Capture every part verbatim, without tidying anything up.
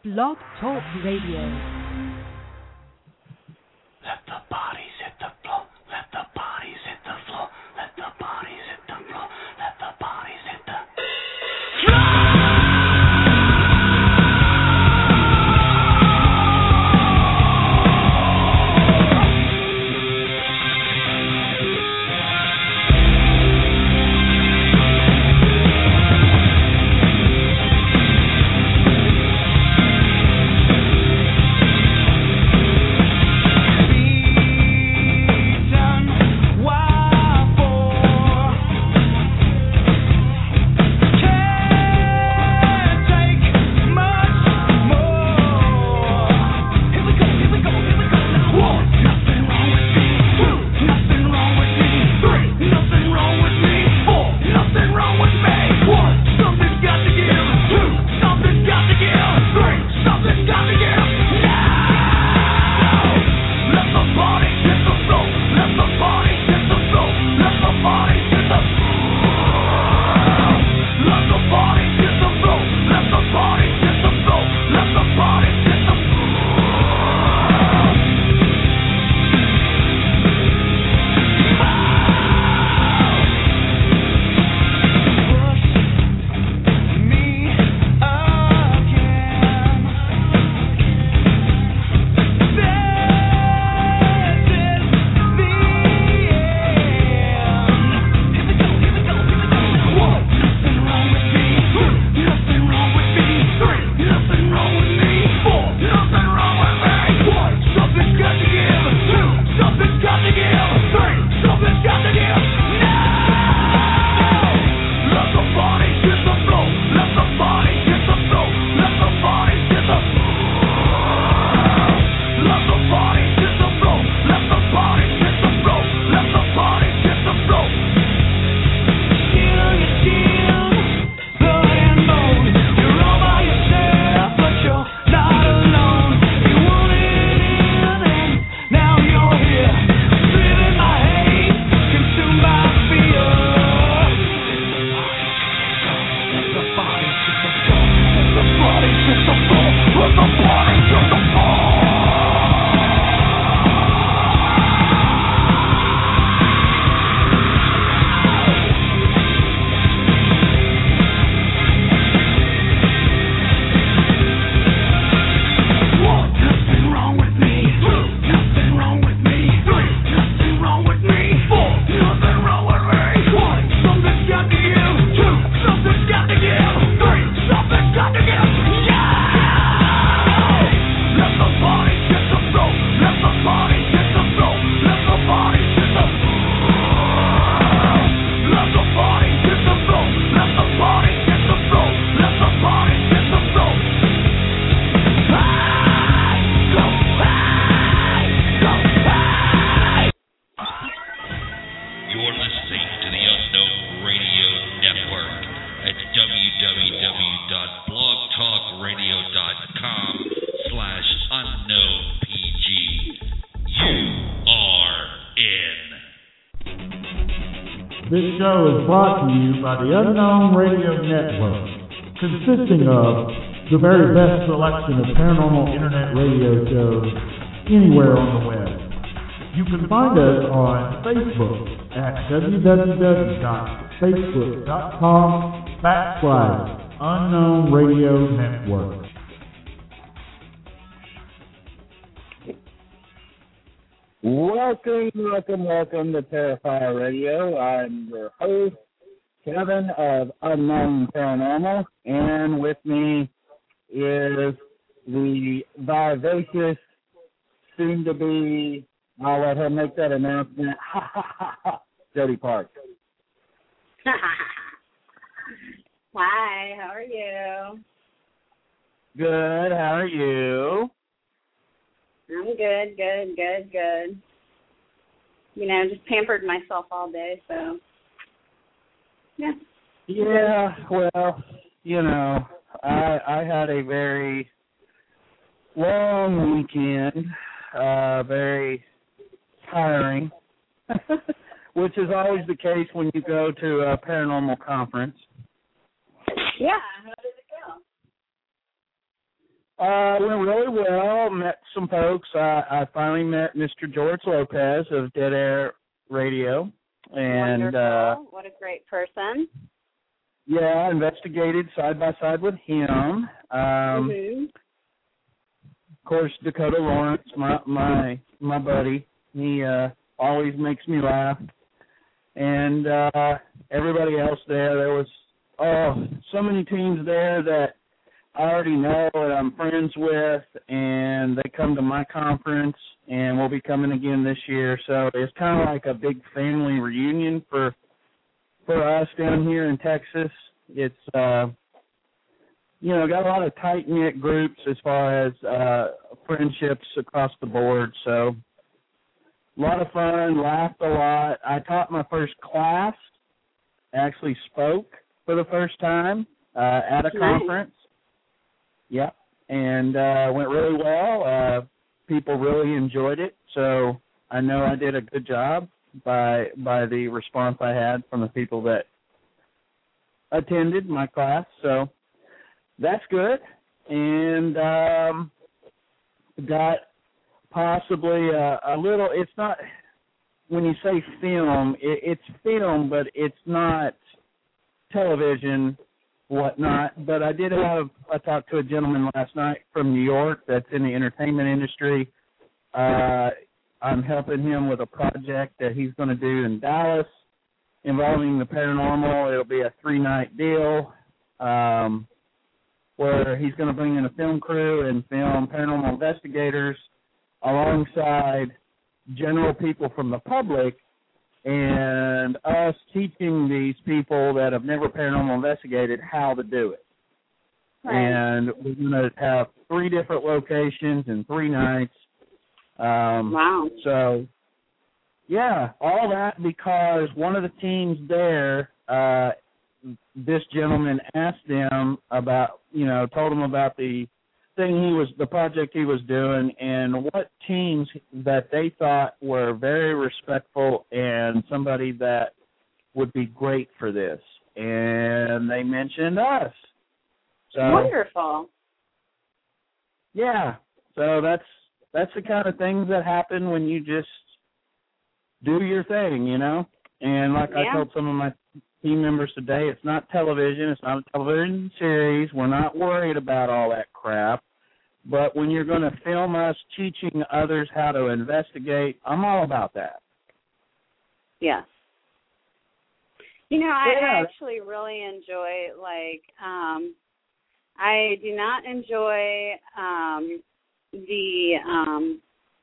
Blog Talk Radio. Let the bodies hit the floor. Let the bodies hit the floor. Let the bodies hit the floor. Let the bodies hit the This show is brought to you by the Unknown Radio Network, consisting of the very best selection of paranormal internet radio shows anywhere on the web. You can find us on Facebook at www.facebook.com backslash Unknown Radio Network. Welcome, welcome, welcome to Terrifier Radio. I'm your host, Kevin of Unknown Paranormal, and with me is the vivacious, soon-to-be, I'll let her make that announcement, ha ha ha ha, Jody Park. Hi, how are you? Good, how are you? I'm good, good, good, good. You know, just pampered myself all day, so, yeah. Yeah, well, you know, I I had a very long weekend, uh, very tiring, which is always the case when you go to a paranormal conference. Yeah, how did it go? Uh, went really well. Met some folks. I, I finally met Mister George Lopez of Dead Air Radio, and Wonderful. uh, What a great person. yeah, I investigated side by side with him. Um, mm-hmm. Of course, Dakota Lawrence, my my my buddy. He uh, always makes me laugh, and uh, everybody else there. There was oh, so many teams there that I already know that I'm friends with, and they come to my conference, and we'll be coming again this year. So it's kind of like a big family reunion for for us down here in Texas. It's, uh, you know, got a lot of tight-knit groups as far as uh, friendships across the board. So a lot of fun, laughed a lot. I taught my first class, actually spoke for the first time uh, at a Nice. conference. Yeah, and uh, went really well. Uh, people really enjoyed it, so I know I did a good job by by the response I had from the people that attended my class. So that's good, and um, got possibly a, a little. It's not when you say film, it, it's film, but it's not television. Whatnot, but I did have, I talked to a gentleman last night from New York that's in the entertainment industry. Uh, I'm helping him with a project that he's going to do in Dallas involving the paranormal. It'll be a three-night deal um, where he's going to bring in a film crew and film paranormal investigators alongside general people from the public, and us teaching these people that have never paranormal investigated how to do it. Right. And we're going to have three different locations in three nights. Um, Wow. So, yeah, all that because one of the teams there, uh, this gentleman asked them about, you know, told them about the thing he was, the project he was doing, and what teams that they thought were very respectful and somebody that would be great for this. And they mentioned us. So, wonderful. Yeah. So that's that's the kind of things that happen when you just do your thing, you know. And like Yeah. I told some of my team members today, it's not television. It's not a television series. We're not worried about all that crap. But when you're going to film us teaching others how to investigate, I'm all about that. Yes. You know, I Yeah. actually really enjoy, like, um, I do not enjoy um, the um,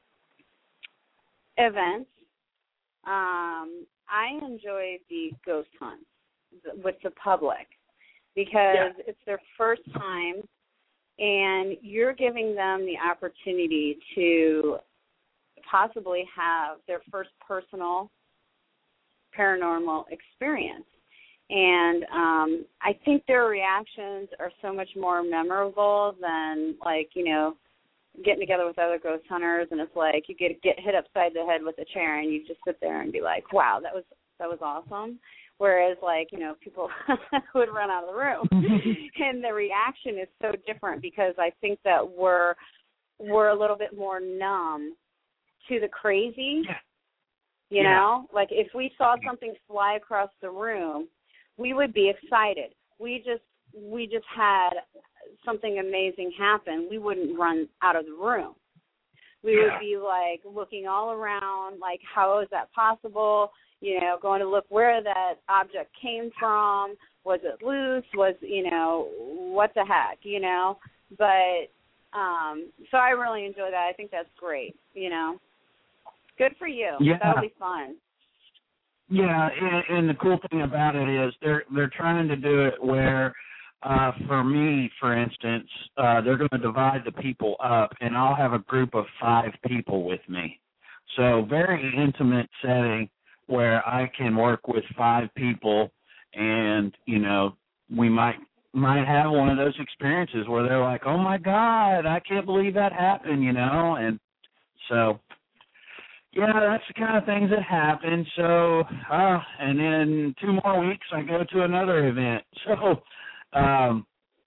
events. Um, I enjoy the ghost hunts with the public because Yeah. it's their first time, and you're giving them the opportunity to possibly have their first personal paranormal experience. And um, I think their reactions are so much more memorable than, like, you know, getting together with other ghost hunters, and it's like you get get hit upside the head with a chair, and you just sit there and be like, wow, that was that was awesome. Whereas, like, you know, people would run out of the room. And the reaction is so different because I think that we're we're a little bit more numb to the crazy. Yeah. You Yeah. know? Like, if we saw something fly across the room, we would be excited. We just we just had something amazing happen. We wouldn't run out of the room. We Yeah. would be, like, looking all around, like, how is that possible? You know, going to look where that object came from. Was it loose? Was, you know, what the heck, you know? But, um, so I really enjoy that. I think that's great, you know. Good for you. Yeah. That'll be fun. Yeah, and, and the cool thing about it is they're they're trying to do it where, uh, for me, for instance, uh, they're going to divide the people up, and I'll have a group of five people with me. So very intimate setting where I can work with five people, and, you know, we might might have one of those experiences where they're like, oh, my God, I can't believe that happened, you know, and so... Yeah, that's the kind of things that happen. So, uh, and then two more weeks, I go to another event. So, um,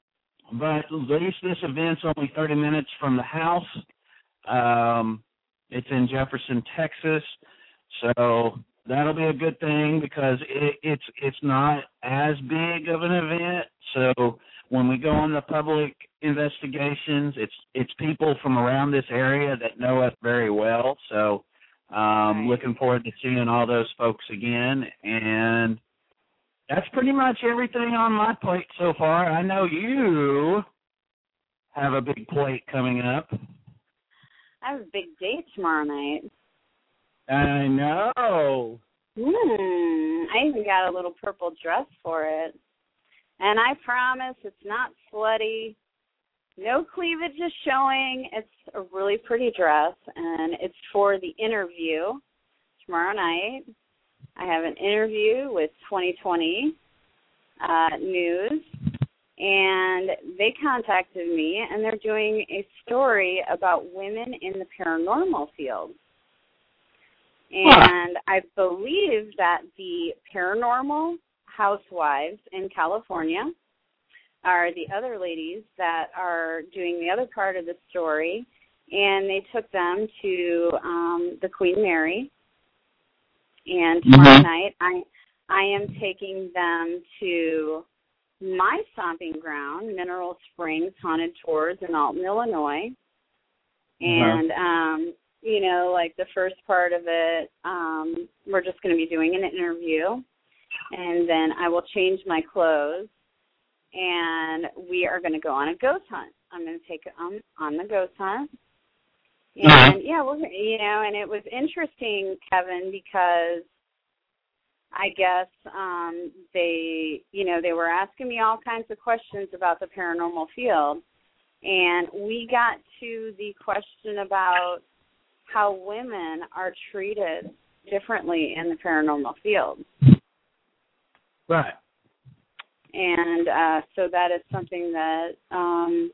but at least this event's only thirty minutes from the house. Um, it's in Jefferson, Texas, so that'll be a good thing because it, it's it's not as big of an event. So when we go on the public investigations, it's it's people from around this area that know us very well. So um, right. looking forward to seeing all those folks again. And that's pretty much everything on my plate so far. I know you have a big plate coming up. I have a big date tomorrow night. I know. Hmm. I even got a little purple dress for it. And I promise it's not slutty. No cleavage is showing. It's a really pretty dress, and it's for the interview tomorrow night. I have an interview with twenty twenty uh, News, and they contacted me, and they're doing a story about women in the paranormal field. And I believe that the paranormal housewives in California are the other ladies that are doing the other part of the story, and they took them to um, the Queen Mary. And tomorrow mm-hmm. night, I I am taking them to my stomping ground, Mineral Springs Haunted Tours in Alton, Illinois. And, uh-huh. um, you know, like the first part of it, um, we're just going to be doing an interview. And then I will change my clothes, and we are going to go on a ghost hunt. I'm going to take them on the ghost hunt. And, uh-huh. yeah, well, you know, and it was interesting, Kevin, because I guess um, they, you know, they were asking me all kinds of questions about the paranormal field, and we got to the question about how women are treated differently in the paranormal field. Right. And uh, so that is something that um,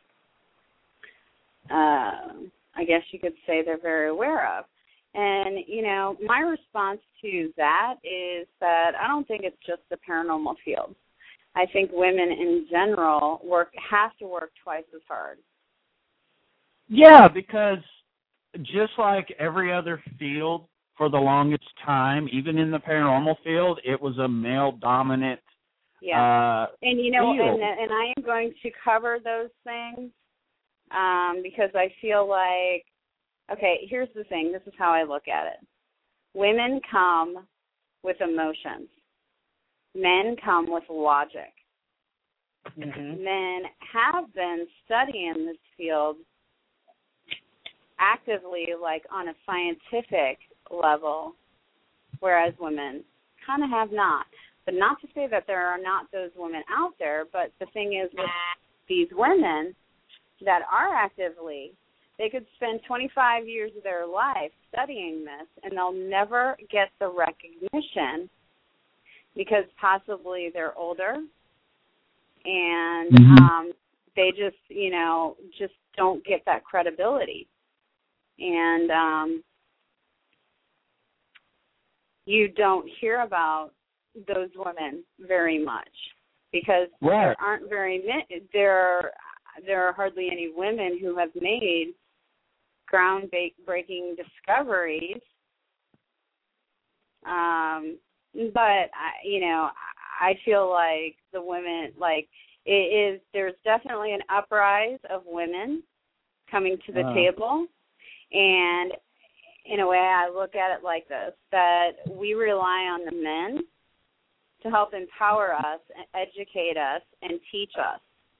uh, I guess you could say they're very aware of. And, you know, my response to that is that I don't think it's just the paranormal field. I think women in general work have to work twice as hard. Yeah, because just like every other field for the longest time, even in the paranormal field, it was a male-dominant yeah. uh, and, you know, field. And, and I am going to cover those things um, because I feel like, okay, here's the thing. This is how I look at it. Women come with emotions. Men come with logic. Mm-hmm. Men have been studying this field actively, like on a scientific level, whereas women kind of have not. But not to say that there are not those women out there, but the thing is with these women that are actively, they could spend twenty-five years of their life studying this, and they'll never get the recognition because possibly they're older, and mm-hmm. um, they just, you know, just don't get that credibility. And um, you don't hear about those women very much because right. there aren't very many, there, there are hardly any women who have made groundbreaking discoveries. Um, but, I, you know, I feel like the women, like, it is, there's definitely an uprise of women coming to the uh. table. And in a way, I look at it like this, that we rely on the men to help empower us, educate us, and teach us.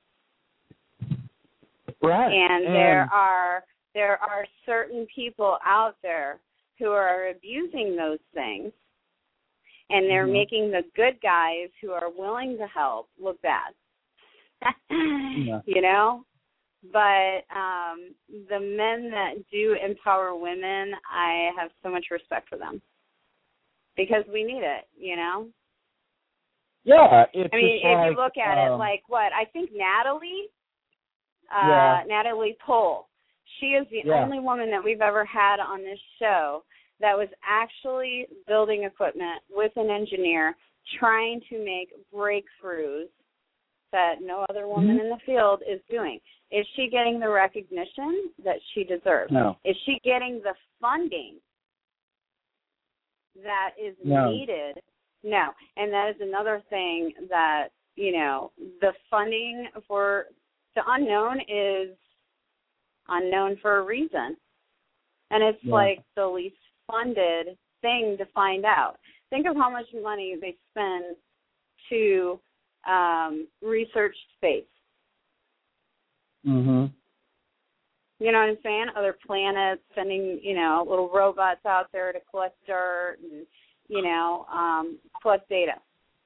Right. And, and there are there are certain people out there who are abusing those things, and they're mm-hmm. making the good guys who are willing to help look bad. yeah. You know? But um, the men that do empower women, I have so much respect for them because we need it, you know? Yeah. It's I mean, if like, you look at um, it, like what? I think Natalie, uh, yeah. Natalie Pohl, she is the yeah. only woman that we've ever had on this show that was actually building equipment with an engineer trying to make breakthroughs that no other woman in the field is doing. Is she getting the recognition that she deserves? No. Is she getting the funding that is No. needed? No. And that is another thing that, you know, the funding for the unknown is unknown for a reason. And it's Yeah. like the least funded thing to find out. Think of how much money they spend to um, research space. Mhm. You know what I'm saying? Other planets, sending, you know, little robots out there to collect dirt and, you know, um, collect data.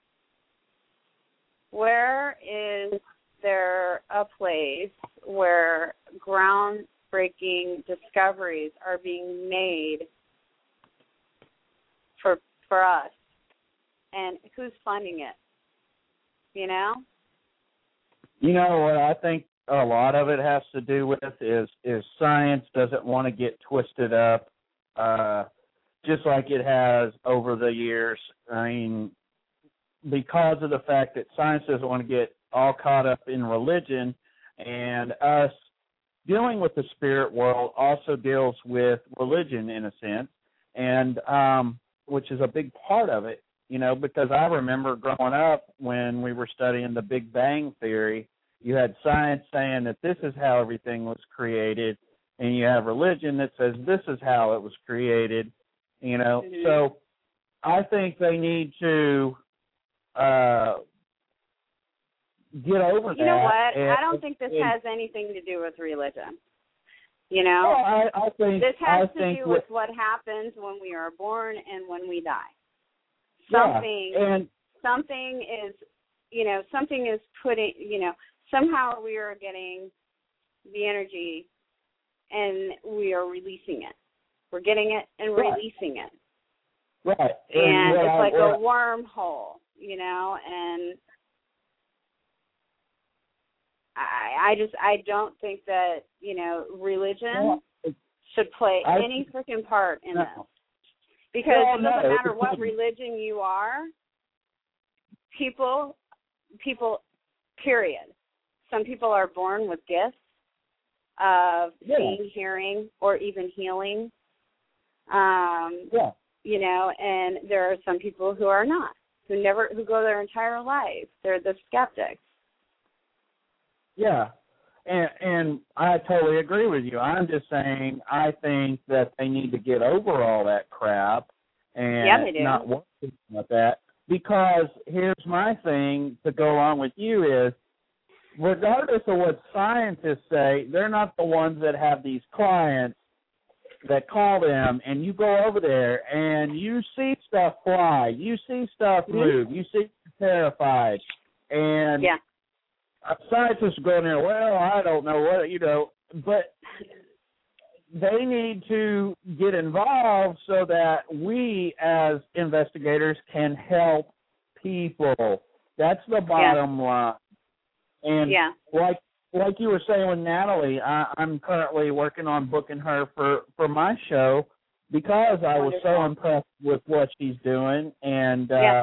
Where is there a place where groundbreaking discoveries are being made for for us? And who's funding it? You know? You know what I think a lot of it has to do with is is science doesn't want to get twisted up, uh, just like it has over the years. I mean, because of the fact that science doesn't want to get all caught up in religion, and us dealing with the spirit world also deals with religion in a sense, and um, which is a big part of it. You know, because I remember growing up when we were studying the Big Bang Theory, you had science saying that this is how everything was created, and you have religion that says this is how it was created, you know. Mm-hmm. So I think they need to uh, get over that. You know what? And, I don't think this and, has anything to do with religion. You know? Well, I, I think, this has I to think do with what happens when we are born and when we die. Something, yeah, and something is, you know, something is putting, you know, somehow we are getting the energy and we are releasing it. We're getting it and right. releasing it. Right. And, and it's I, like what, a wormhole, you know, and I, I just, I don't think that, you know, religion well, should play I, any freaking part in no. this. Because well, it doesn't no, matter what religion you are, people, people, period. Some people are born with gifts of yeah. seeing, hearing, or even healing. Um, yeah. You know, and there are some people who are not, who never, who go their entire life. They're the skeptics. Yeah. And, and I totally agree with you. I'm just saying I think that they need to get over all that crap and yeah, they do. not worry about that. Because here's my thing to go along with you is, regardless of what scientists say, they're not the ones that have these clients that call them, and you go over there and you see stuff fly, you see stuff move, mm-hmm. you see terrified, and yeah. scientists go in there, well, I don't know what, you know, but they need to get involved so that we as investigators can help people. That's the bottom yeah. line. And yeah. like like you were saying with Natalie, I, I'm currently working on booking her for, for my show because I was Wonderful. so impressed with what she's doing. And uh, yeah.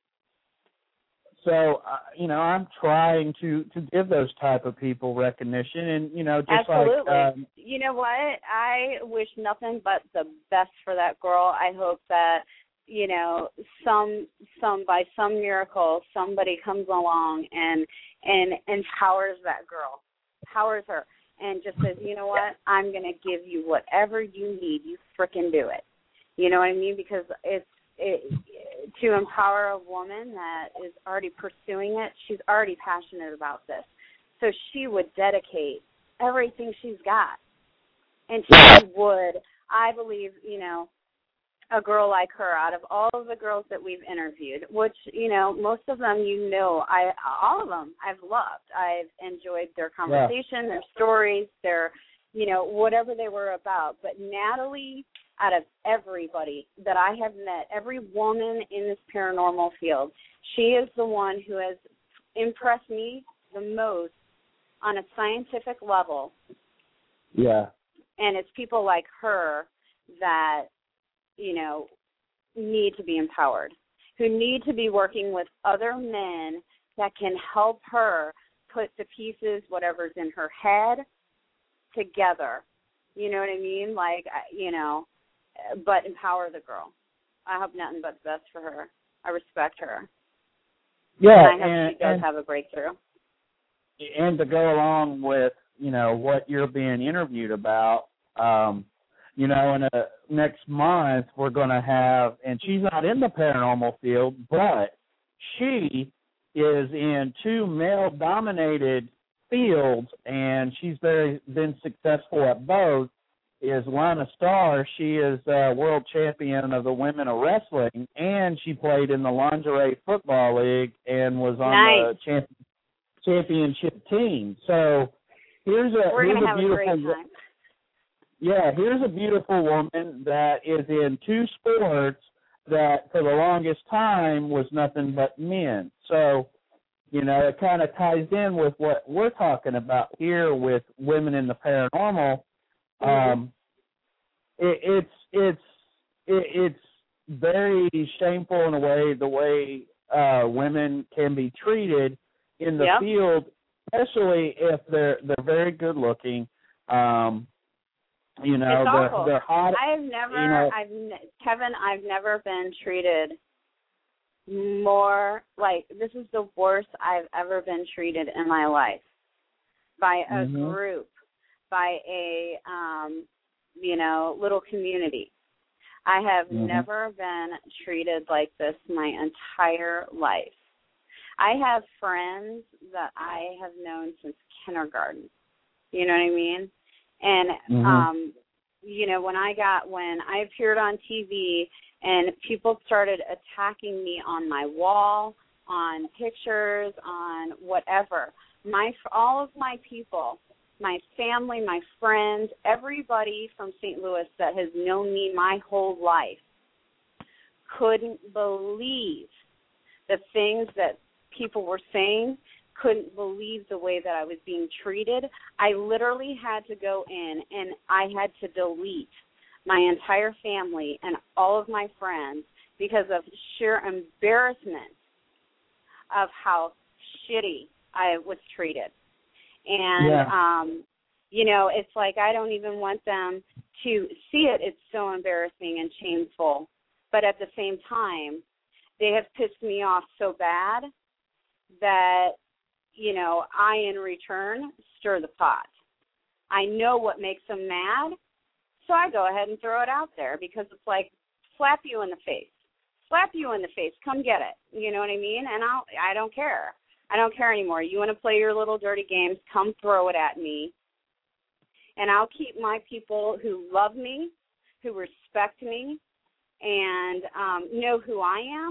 so, uh, you know, I'm trying to, to give those type of people recognition. And, you know, just Absolutely. like... Um, you know what? I wish nothing but the best for that girl. I hope that, you know, some some by some miracle, somebody comes along and and empowers that girl, empowers her, and just says, you know what, I'm going to give you whatever you need. You frickin' do it. You know what I mean? Because it's it, to empower a woman that is already pursuing it. She's already passionate about this, so she would dedicate everything she's got, and she would. I believe, you know, a girl like her, out of all of the girls that we've interviewed, which, you know, most of them, you know, I all of them I've loved. I've enjoyed their conversation, yeah. their stories, their, you know, whatever they were about. But Natalie, out of everybody that I have met, every woman in this paranormal field, she is the one who has impressed me the most on a scientific level. Yeah. And it's people like her that, you know, need to be empowered, who need to be working with other men that can help her put the pieces, whatever's in her head, together. You know what I mean? Like, you know, but empower the girl. I hope nothing but the best for her. I respect her. Yeah, and I hope and, she does and, have a breakthrough. And to go along with, you know, what you're being interviewed about, um, you know, in a, next month we're going to have, and she's not in the paranormal field, but she is in two male-dominated fields, and she's very been successful at both, is Lana Starr. She is uh, world champion of the women of wrestling, and she played in the Lingerie Football League and was on nice. the champ- championship team. So here's a, We're here's gonna a have beautiful a great time. Yeah, here's a beautiful woman that is in two sports that for the longest time was nothing but men. So, you know, it kind of ties in with what we're talking about here with women in the paranormal. Mm-hmm. Um, it, it's it's it, it's very shameful in a way the way uh, women can be treated in the yep. field, especially if they're they're very good looking. Um, You know, it's they're, awful. they're hot. I've never, you know, I've Kevin, I've never been treated more like this is the worst I've ever been treated in my life by a mm-hmm. group, by a, um, you know, little community. I have mm-hmm. never been treated like this my entire life. I have friends that I have known since kindergarten. You know what I mean? And, mm-hmm. um, you know, when I got, when I appeared on T V and people started attacking me on my wall, on pictures, on whatever, my, all of my people, my family, my friends, everybody from Saint Louis that has known me my whole life couldn't believe the things that people were saying, couldn't believe the way that I was being treated. I literally had to go in and I had to delete my entire family and all of my friends because of sheer embarrassment of how shitty I was treated. And, yeah. um, you know, it's like I don't even want them to see it. It's so embarrassing and shameful. But at the same time, they have pissed me off so bad that, you know, I, in return, stir the pot. I know what makes them mad, so I go ahead and throw it out there because it's like, slap you in the face. Slap you in the face. Come get it. You know what I mean? And I'll, I don't care. I don't care anymore. You want to play your little dirty games, come throw it at me. And I'll keep my people who love me, who respect me, and um, know who I am.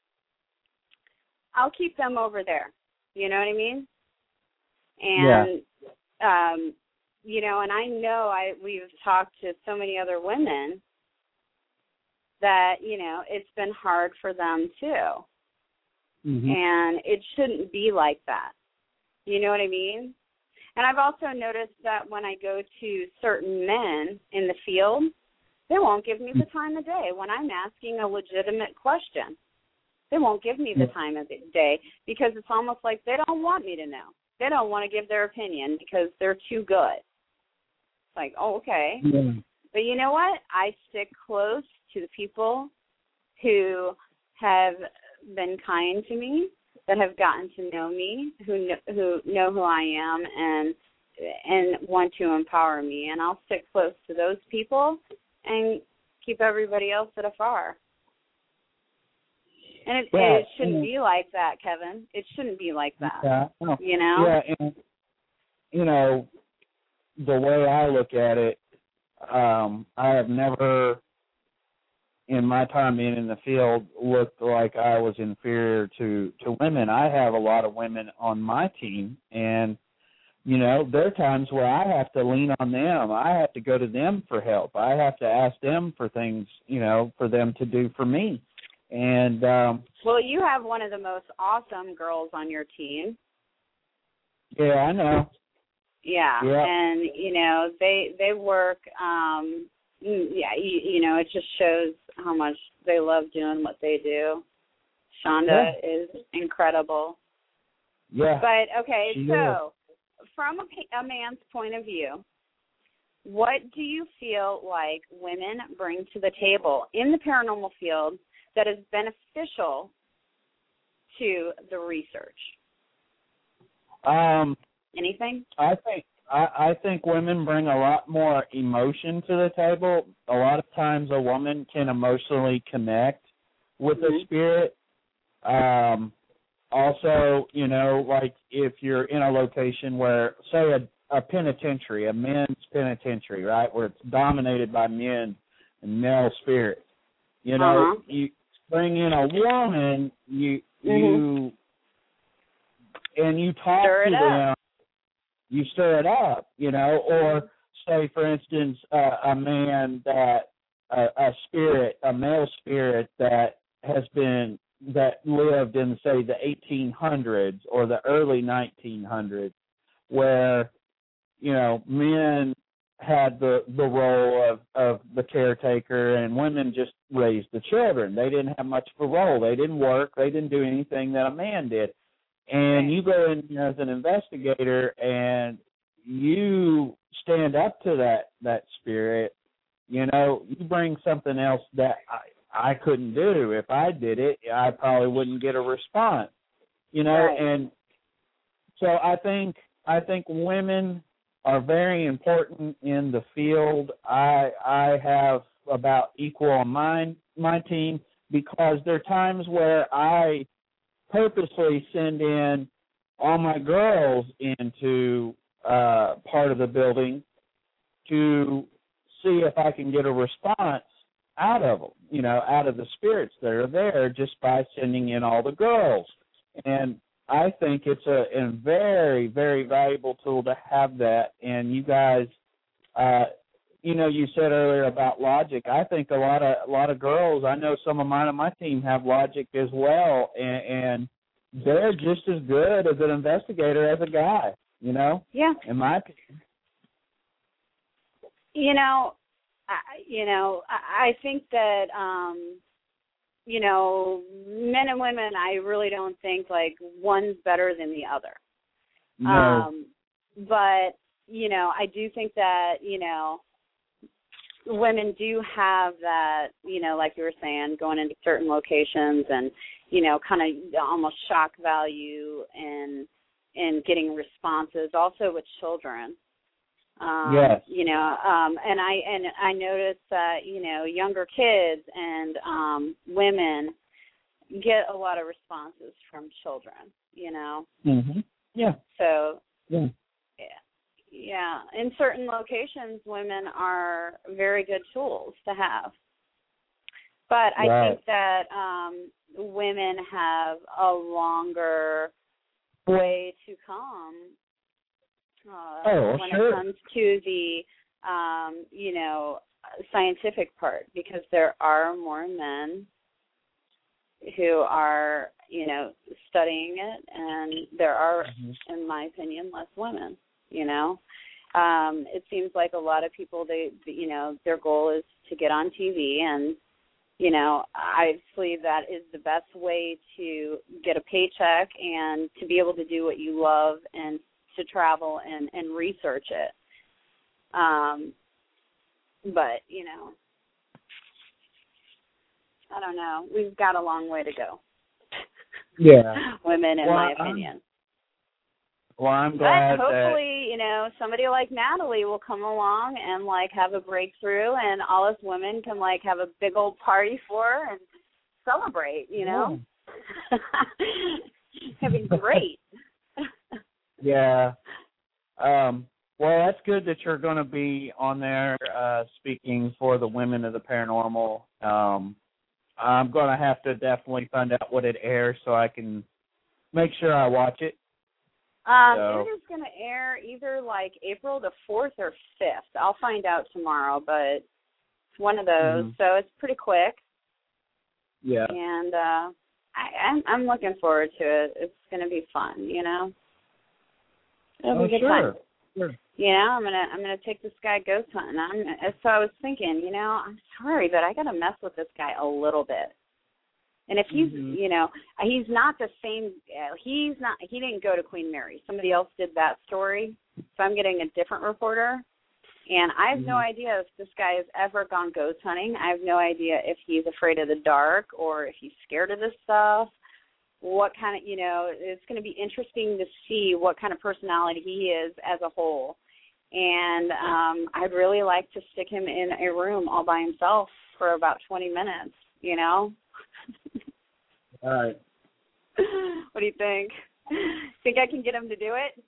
I'll keep them over there. You know what I mean? And, yeah. um, you know, and I know I we've talked to so many other women that, you know, it's been hard for them too. Mm-hmm. And it shouldn't be like that. You know what I mean? And I've also noticed that when I go to certain men in the field, they won't give me the time of day when I'm asking a legitimate question. They won't give me the time of the day because it's almost like they don't want me to know. They don't want to give their opinion because they're too good. It's like, oh, okay. Yeah. But you know what? I stick close to the people who have been kind to me, that have gotten to know me, who know, who know who I am and and want to empower me. And I'll stick close to those people and keep everybody else at afar. And it, yeah, it shouldn't be like that, Kevin. It shouldn't be like that. Yeah, no. You know? Yeah, and, you know, the way I look at it, um, I have never, in my time being in the field, looked like I was inferior to, to women. I have a lot of women on my team, and, you know, there are times where I have to lean on them. I have to go to them for help. I have to ask them for things, you know, for them to do for me. And um, well, you have one of the most awesome girls on your team. Yeah, I know. Yeah, yeah. and you know they they work. Um, yeah, you, you know it just shows how much they love doing what they do. Shonda yeah. is incredible. Yeah. But, okay, she so from a, a man's point of view, what do you feel like women bring to the table in the paranormal field that is beneficial to the research? Um, Anything? I think I, I think women bring a lot more emotion to the table. A lot of times a woman can emotionally connect with Mm-hmm. a spirit. Um, also, you know, like if you're in a location where, say, a, a penitentiary, a men's penitentiary, right, where it's dominated by men and male spirits, you know, Uh-huh. you bring in a woman, you Mm-hmm. you and you talk Stir to it them. up. You stir it up, you know, or say, for instance, uh, a man that, uh, a spirit, a male spirit that has been, that lived in, say, the eighteen hundreds or the early nineteen hundreds, where, you know, men had the, the role of, of the caretaker and women just raised the children. They didn't have much of a role. They didn't work. They didn't do anything that a man did. And you go in as an investigator and you stand up to that, that spirit, you know, you bring something else that I, I couldn't do. If I did it, I probably wouldn't get a response, you know, Right. and so I think, I think women are very important in the field. I, I have about equal on my, my team, because there are times where I purposely send in all my girls into uh, part of the building to see if I can get a response out of them, you know, out of the spirits that are there, just by sending in all the girls. And I think it's a, a very, very valuable tool to have that. And you guys, uh, you know, you said earlier about logic. I think a lot of a lot of girls, I know some of mine on my team have logic as well, and, and they're just as good as an investigator as a guy, you know? Yeah. In my opinion. You know, I, you know, I, I think that, um, you know, men and women, I really don't think, like, one's better than the other. No. Um, but, you know, I do think that, you know, women do have that, you know, like you were saying, going into certain locations and, you know, kind of almost shock value and and getting responses. Also with children, um, yes. you know, um, and I and I noticed that, you know, younger kids and um, women get a lot of responses from children. You know. Mhm. Yeah. So. Yeah. Yeah. Yeah, in certain locations, women are very good tools to have. But I right. think that um, women have a longer way to come uh, oh, when sure. it comes to the, um, you know, scientific part, because there are more men who are, you know, studying it, and there are, mm-hmm. in my opinion, less women. You know, um, it seems like a lot of people, they, you know, their goal is to get on T V, and, you know, obviously that is the best way to get a paycheck and to be able to do what you love and to travel and, and research it. Um, but, you know, I don't know. We've got a long way to go. Yeah. Women, in well, my opinion. I'm, well, I'm glad But hopefully, that, you know, somebody like Natalie will come along and, like, have a breakthrough, and all us women can, like, have a big old party for her and celebrate, you know? Yeah. That'd be great. yeah. Um, well, that's good that you're going to be on there uh, speaking for the women of the paranormal. Um, I'm going to have to definitely find out what it airs so I can make sure I watch it. Um, so. It is going to air either, like, April the fourth or fifth. I'll find out tomorrow, but it's one of those. Mm-hmm. So it's pretty quick. Yeah. And uh, I, I'm, I'm looking forward to it. It's going to be fun, you know? It'll oh, be good sure. fun. Sure. You know, I'm gonna I'm gonna take this guy ghost hunting. I'm so I was thinking, you know, I'm sorry, but I gotta mess with this guy a little bit. And if he's, mm-hmm. you know, he's not the same, uh, he's not, he didn't go to Queen Mary. Somebody else did that story. So I'm getting a different reporter. And I have mm-hmm. no idea if this guy has ever gone ghost hunting. I have no idea if he's afraid of the dark or if he's scared of this stuff. What kind of, you know, it's going to be interesting to see what kind of personality he is as a whole. And um, I'd really like to stick him in a room all by himself for about twenty minutes, you know? All right. What do you think? Think I can get him to do it?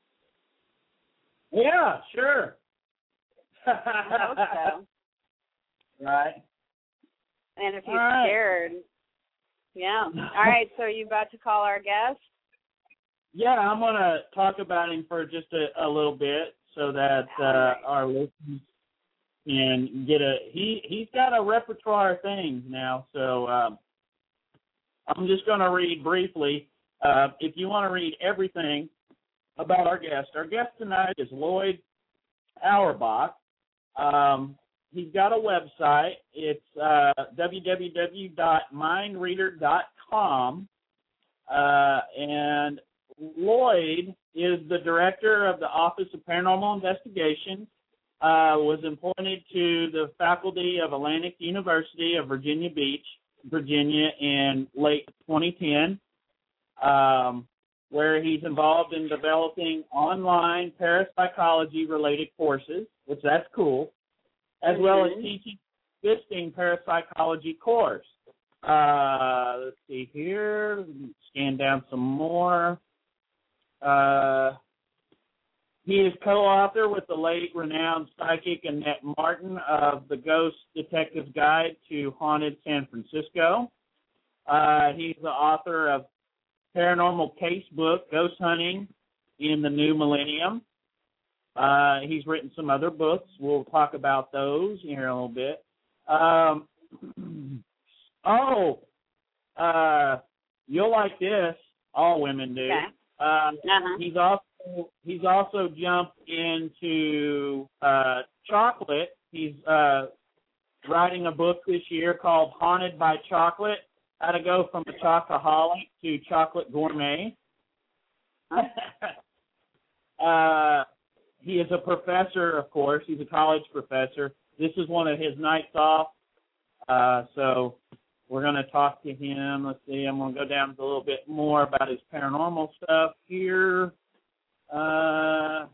Yeah, sure. I hope so. Right. And if he's right. scared, yeah. All right, so are you about to call our guest? Yeah, I'm going to talk about him for just a, a little bit so that uh, right. our listeners can get a he, – he's got a repertoire of things now, so um, I'm just going to read briefly. Uh, if you want to read everything about our guest, our guest tonight is Lloyd Auerbach. Um, he's got a website. It's uh, w w w dot mind reader dot com, uh, and Lloyd is the director of the Office of Paranormal Investigation, uh, was appointed to the faculty of Atlantic University of Virginia Beach, Virginia in late twenty ten, um, where he's involved in developing online parapsychology-related courses, which that's cool, as mm-hmm. well as teaching existing parapsychology course. Uh, let's see here. Scan down some more. Uh, he is co-author with the late renowned psychic Annette Martin of The Ghost Detective's Guide to Haunted San Francisco. Uh, he's the author of Paranormal Case Book, Ghost Hunting in the New Millennium. Uh, he's written some other books. We'll talk about those here in a little bit. Um, oh, uh, you'll like this. All women do. Okay. Um, uh-huh. He's also he's also jumped into uh, chocolate. He's uh, writing a book this year called Haunted by Chocolate: How to Go from a Chocoholic to Chocolate Gourmet. uh, he is a professor, of course. He's a college professor. This is one of his nights off, uh, so we're going to talk to him. Let's see, I'm going to go down a little bit more about his paranormal stuff here. Uh,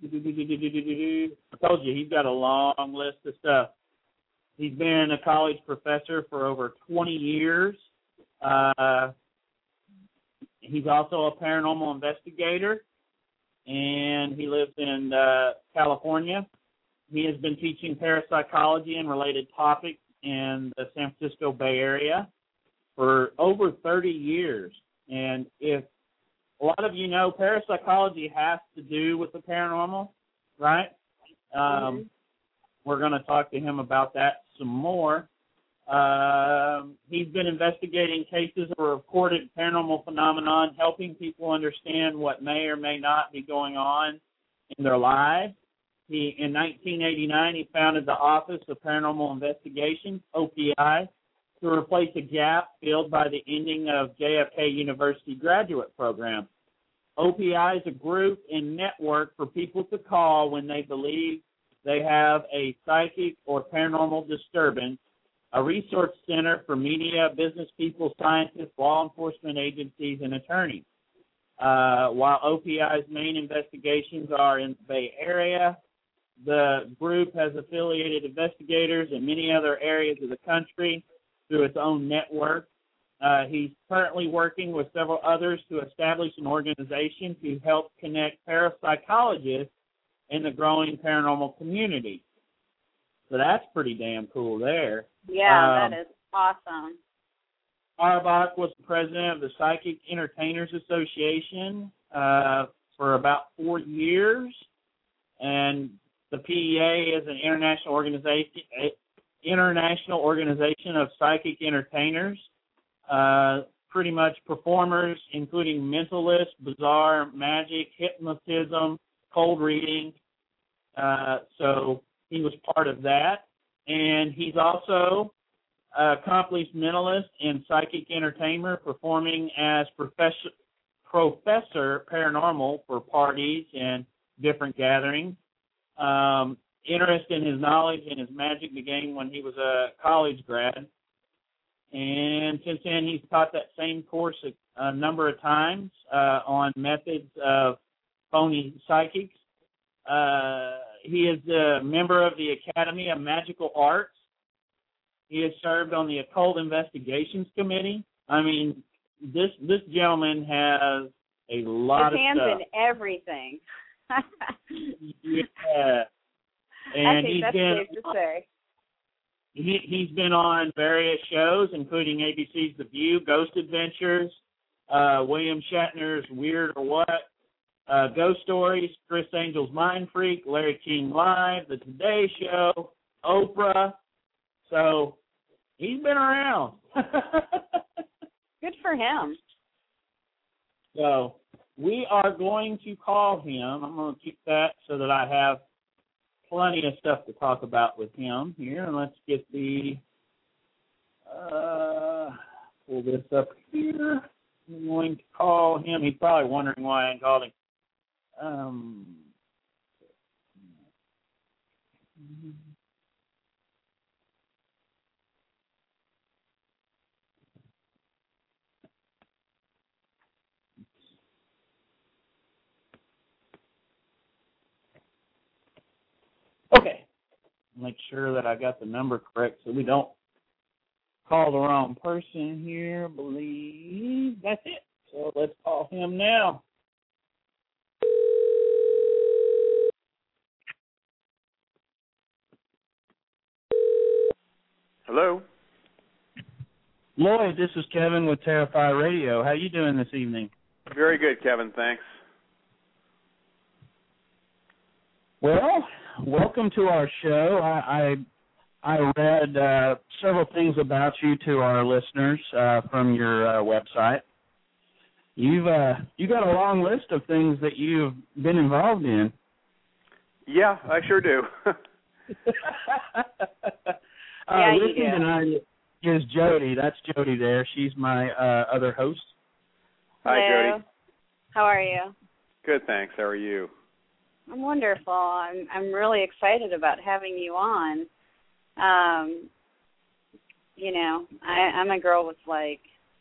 I told you, he's got a long list of stuff. He's been a college professor for over twenty years. Uh, he's also a paranormal investigator, and he lives in uh, California. He has been teaching parapsychology and related topics in the San Francisco Bay Area for over thirty years. And if a lot of you know, parapsychology has to do with the paranormal, right? Um, mm-hmm. We're going to talk to him about that some more. Um, he's been investigating cases of reported paranormal phenomenon, helping people understand what may or may not be going on in their lives. He, in nineteen eighty-nine, he founded the Office of Paranormal Investigation, O P I, to replace a gap filled by the ending of J F K University graduate program. O P I is a group and network for people to call when they believe they have a psychic or paranormal disturbance, a resource center for media, business people, scientists, law enforcement agencies, and attorneys. Uh, while O P I's main investigations are in the Bay Area, the group has affiliated investigators in many other areas of the country through its own network. Uh, he's currently working with several others to establish an organization to help connect parapsychologists in the growing paranormal community. So that's pretty damn cool there. Yeah, um, that is awesome. Auerbach was the president of the Psychic Entertainers Association uh, for about four years, and the P E A is an international organization, international organization of psychic entertainers, uh, pretty much performers, including mentalists, bizarre magic, hypnotism, cold reading. Uh, so he was part of that. And he's also accomplished mentalist and psychic entertainer, performing as professor, professor paranormal for parties and different gatherings. Um, interest in his knowledge and his magic began when he was a college grad. And since then, he's taught that same course a, a number of times uh, on methods of phony psychics. Uh, he is a member of the Academy of Magical Arts. He has served on the Occult Investigations Committee. I mean, this this gentleman has a lot His of hands stuff. in everything. Yeah. And I think he's that's been, safe to say. He, he's been on various shows, including A B C's The View, Ghost Adventures, uh, William Shatner's Weird or What, uh, Ghost Stories, Chris Angel's Mind Freak, Larry King Live, The Today Show, Oprah. So he's been around. Good for him. So we are going to call him. I'm going to keep that so that I have plenty of stuff to talk about with him here. And let's get the, uh, pull this up here. I'm going to call him. He's probably wondering why I called him. Um, Okay. Make sure that I got the number correct so we don't call the wrong person here. I believe that's it. So let's call him now. Hello. Lloyd, this is Kevin with Terrify Radio. How you doing this evening? Very good, Kevin. Thanks. Well, welcome to our show. I I, I read uh, several things about you to our listeners uh, from your uh, website. You've uh, you got a long list of things that you've been involved in. Yeah, I sure do. uh, Yeah, you listening do. tonight is Jody. That's Jody there. She's my uh, other host. Hi, Hello. Jody. How are you? Good, thanks. How are you? I'm wonderful. I'm I'm really excited about having you on. Um, you know, I, I'm a girl with like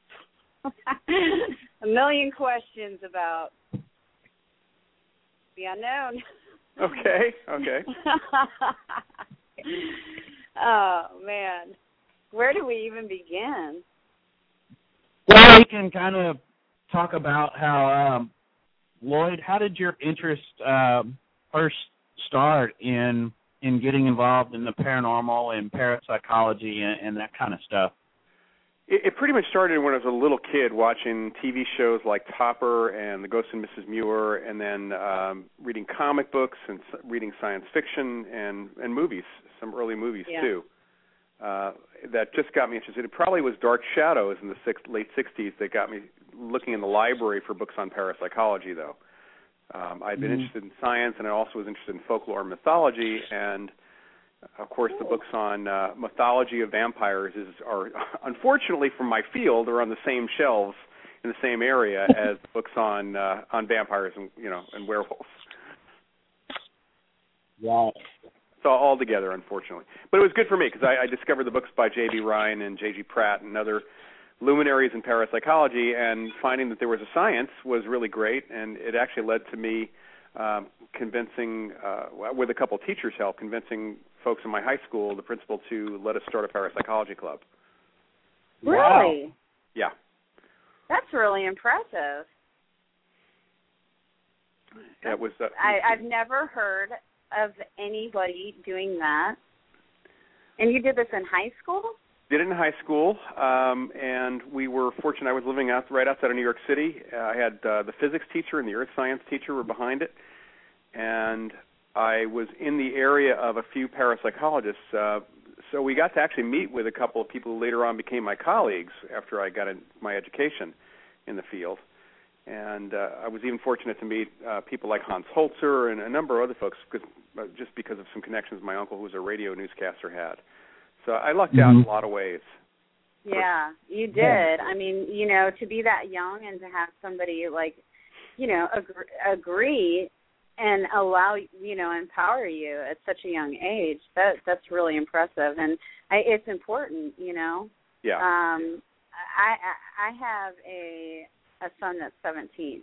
a million questions about the unknown. Okay, okay. Oh man, where do we even begin? Well, we can kind of talk about how, um, Lloyd, how did your interest um, first start in in getting involved in the paranormal and parapsychology and, and that kind of stuff? It, it pretty much started when I was a little kid watching T V shows like Topper and The Ghost and Missus Muir, and then um, reading comic books and s- reading science fiction and, and movies, some early movies Yeah. too. Uh, that just got me interested. It probably was Dark Shadows in the six, late sixties that got me looking in the library for books on parapsychology, though. Um, I'd been Mhm. interested in science, and I also was interested in folklore and mythology, and of course the books on uh, mythology of vampires is, are, unfortunately from my field, are on the same shelves in the same area as books on uh, on vampires and you know and werewolves. Right. So all together, unfortunately. But it was good for me because I, I discovered the books by J B Ryan and J G Pratt and other luminaries in parapsychology, and finding that there was a science was really great, and it actually led to me um, convincing, uh, with a couple teachers' help, convincing folks in my high school, the principal, to let us start a parapsychology club. Really? Yeah. That's really impressive. It was. Uh, I, I've never heard of anybody doing that. And you did this in high school? Did it in high school, um, and we were fortunate. I was living out right outside of New York City. Uh, I had uh, the physics teacher and the earth science teacher were behind it, and I was in the area of a few parapsychologists. Uh, so we got to actually meet with a couple of people who later on became my colleagues after I got in my education in the field. And uh, I was even fortunate to meet uh, people like Hans Holzer and a number of other folks, cause, uh, just because of some connections my uncle, who was a radio newscaster, had. So I lucked out in a lot of ways. Yeah, you did. Yeah. I mean, you know, to be that young and to have somebody like, you know, agree, agree and allow, you know, empower you at such a young age, that that's really impressive. And I, it's important, you know. Yeah. Um, I, I I have a a son that's seventeen,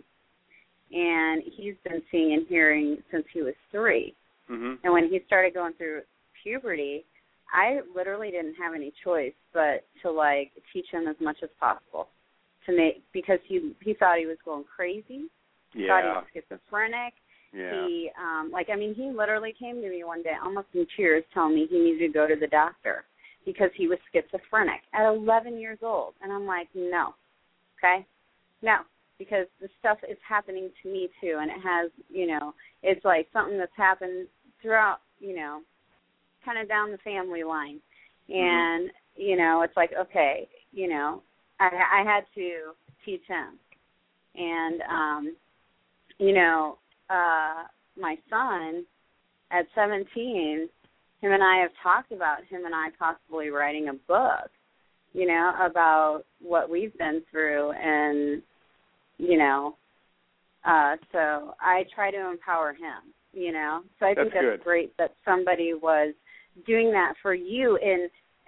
and he's been seeing and hearing since he was three. Mm-hmm. And when he started going through puberty, I literally didn't have any choice but to, like, teach him as much as possible to make, because he he thought he was going crazy. Yeah. Thought he was schizophrenic. Yeah. He, um, like, I mean, he literally came to me one day, almost in tears, telling me he needed to go to the doctor because he was schizophrenic at eleven years old. And I'm like, no, okay? No, because the stuff is happening to me, too, and it has, you know, it's like something that's happened throughout, you know, kind of down the family line. And, mm-hmm. you know, it's like, okay, you know, I, I had to teach him. And, um, you know, uh, my son at seventeen, him and I have talked about him and I possibly writing a book, you know, about what we've been through. And, you know, uh, so I try to empower him, you know. So I that's think that's good. great that somebody was doing that for you in,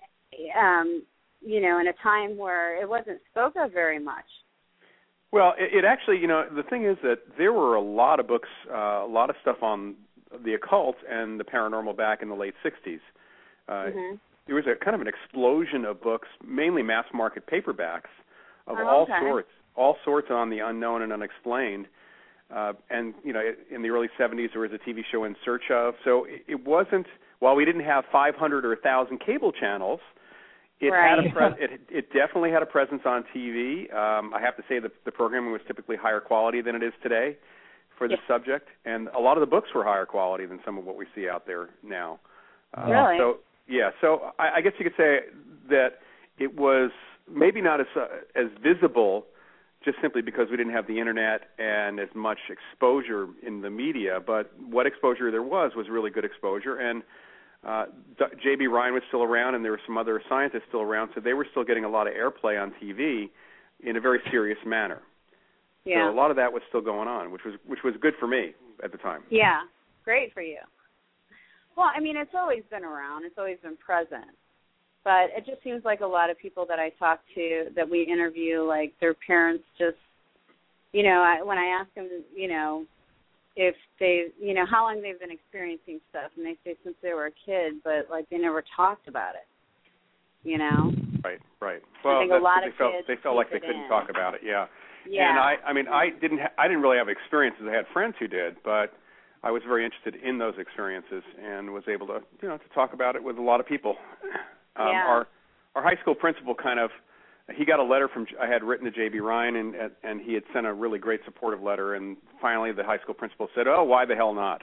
um, you know, in a time where it wasn't spoke of very much. Well, it, it actually, you know, the thing is that there were a lot of books, uh, a lot of stuff on the occult and the paranormal back in the late sixties. Uh, mm-hmm. There was a kind of an explosion of books, mainly mass market paperbacks of oh, all okay. sorts, all sorts on the unknown and unexplained. Uh, and, you know, in the early seventies, there was a T V show, In Search Of. So it, it wasn't, while we didn't have five hundred or one thousand cable channels, it right. had a pre- it, it definitely had a presence on T V. Um, I have to say that the programming was typically higher quality than it is today for this yeah. subject. And a lot of the books were higher quality than some of what we see out there now. Uh, really? So, yeah, so I, I guess you could say that it was maybe not as uh, as visible just simply because we didn't have the Internet and as much exposure in the media, but what exposure there was was really good exposure. And uh, J B. Ryan was still around, and there were some other scientists still around, so they were still getting a lot of airplay on T V in a very serious manner. Yeah. So a lot of that was still going on, which was which was good for me at the time. Yeah, great for you. Well, I mean, it's always been around. It's always been present. But it just seems like a lot of people that I talk to, that we interview, like their parents just, you know, I, when I ask them, you know, if they, you know, how long they've been experiencing stuff, and they say since they were a kid, but, like, they never talked about it, you know? Right, right. Well, I think a lot they of felt, kids they felt like they it couldn't in. talk about it, yeah. Yeah. And I, I mean, I didn't, ha- I didn't really have experiences. I had friends who did, but I was very interested in those experiences and was able to, you know, to talk about it with a lot of people. Um, yeah. Our our high school principal kind of, he got a letter from, I had written to J B. Ryan, and and he had sent a really great supportive letter, and finally the high school principal said, oh, why the hell not?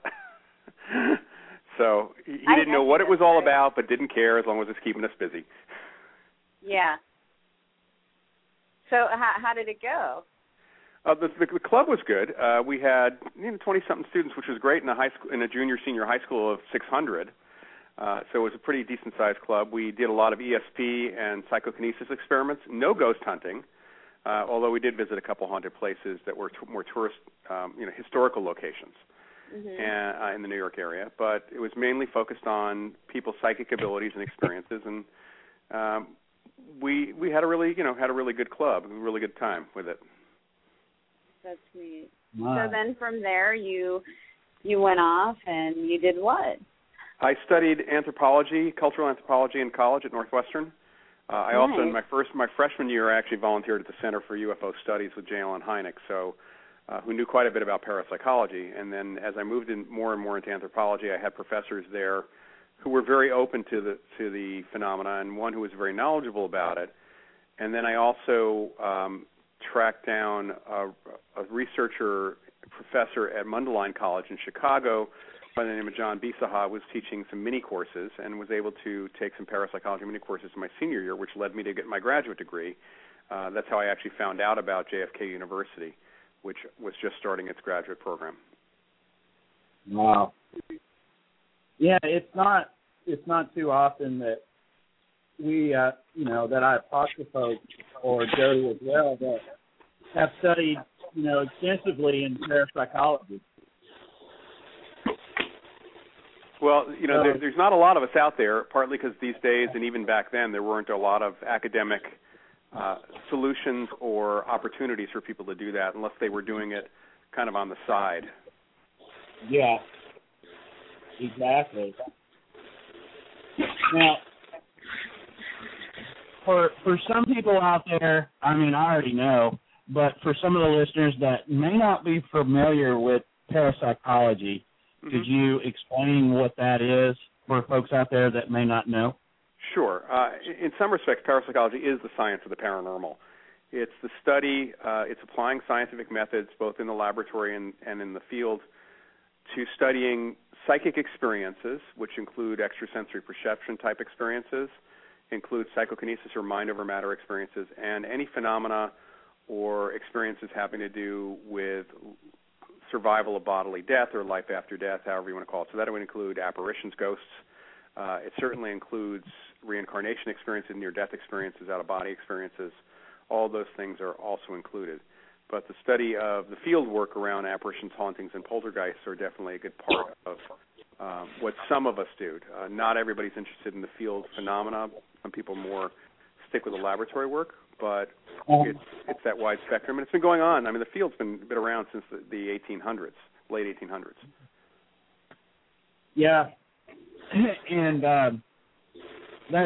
So he, he didn't know what it was all right. about, but didn't care as long as it's keeping us busy. Yeah. So how, how did it go? Uh, the, the, the club was good. Uh, we had you know, twenty-something students, which was great in a high school, in a junior senior high school of six hundred. Uh, so it was a pretty decent-sized club. We did a lot of E S P and psychokinesis experiments. No ghost hunting, uh, although we did visit a couple haunted places that were t- more tourist, um, you know, historical locations mm-hmm. and, uh, in the New York area. But it was mainly focused on people's psychic abilities and experiences, and um, we we had a really you know had a really good club, a really good time with it. That's neat. Wow. So then from there, you you went off and you did what? I studied anthropology, cultural anthropology in college at Northwestern. Uh, I nice. also, in my first, my freshman year, I actually volunteered at the Center for U F O Studies with J. Allen Hynek, so uh, who knew quite a bit about parapsychology. And then as I moved in more and more into anthropology, I had professors there who were very open to the to the phenomena, and one who was very knowledgeable about it. And then I also um, tracked down a, a researcher, professor at Mundelein College in Chicago by the name of John Bisaha, was teaching some mini courses and was able to take some parapsychology mini courses in my senior year, which led me to get my graduate degree. Uh, that's how I actually found out about J F K University, which was just starting its graduate program. Wow. Yeah, it's not it's not too often that we, uh, you know, that I've talked to folks, or Jody as well, that have studied, you know, extensively in parapsychology. Well, you know, there, there's not a lot of us out there, partly because these days, and even back then, there weren't a lot of academic uh, solutions or opportunities for people to do that unless they were doing it kind of on the side. Yeah, exactly. Now, for for some people out there, I mean, I already know, but for some of the listeners that may not be familiar with parapsychology, mm-hmm. could you explain what that is for folks out there that may not know? Sure. Uh, in some respects, parapsychology is the science of the paranormal. It's the study, uh, it's applying scientific methods both in the laboratory and, and in the field to studying psychic experiences, which include extrasensory perception type experiences, include psychokinesis or mind over matter experiences, and any phenomena or experiences having to do with survival of bodily death or life after death, however you want to call it. So that would include apparitions, ghosts. Uh, it certainly includes reincarnation experiences, near-death experiences, out-of-body experiences. All those things are also included. But the study of the field work around apparitions, hauntings, and poltergeists are definitely a good part of um, what some of us do. Uh, not everybody's interested in the field phenomena. Some people more stick with the laboratory work, but um, it's, it's that wide spectrum. And it's been going on. I mean, the field's been, been around since the, the eighteen hundreds, late eighteen hundreds. Yeah. And um, that,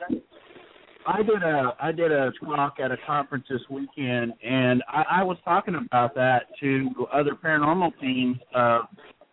I did a I did a talk at a conference this weekend, and I, I was talking about that to other paranormal teams. Uh,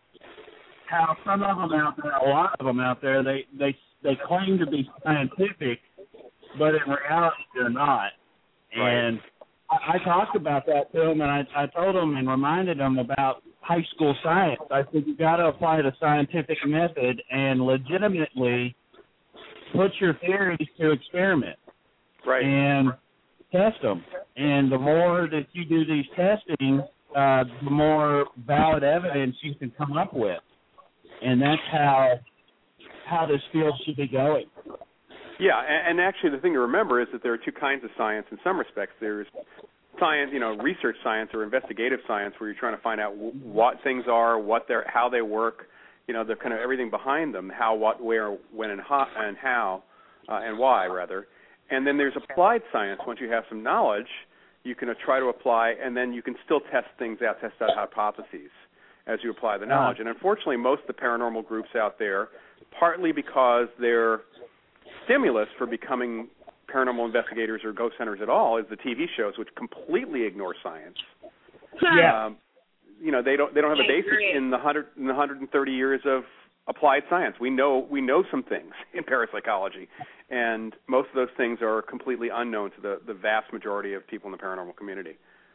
how some of them out there, a lot of them out there, they they they claim to be scientific, but in reality they're not. Right. And I, I talked about that to them, and I, I told them and reminded them about high school science. I said you got to apply the scientific method and legitimately put your theories to experiment. Right. And test them. And the more that you do these testings, uh, the more valid evidence you can come up with. And that's how how this field should be going. Yeah, and, and actually the thing to remember is that there are two kinds of science in some respects. There's science, you know, research science or investigative science, where you're trying to find out w- what things are, what they're, how they work, you know, the kind of everything behind them, how, what, where, when, and how, and how, uh, and why, rather. And then there's applied science. Once you have some knowledge, you can uh, try to apply, and then you can still test things out, test out hypotheses as you apply the knowledge. And unfortunately, most of the paranormal groups out there, partly because their stimulus for becoming paranormal investigators or ghost hunters at all is the T V shows, which completely ignore science. Yeah. Um, you know, they don't they don't have a basis in the hundred in the hundred and thirty years of applied science. We know we know some things in parapsychology, and most of those things are completely unknown to the, the vast majority of people in the paranormal community.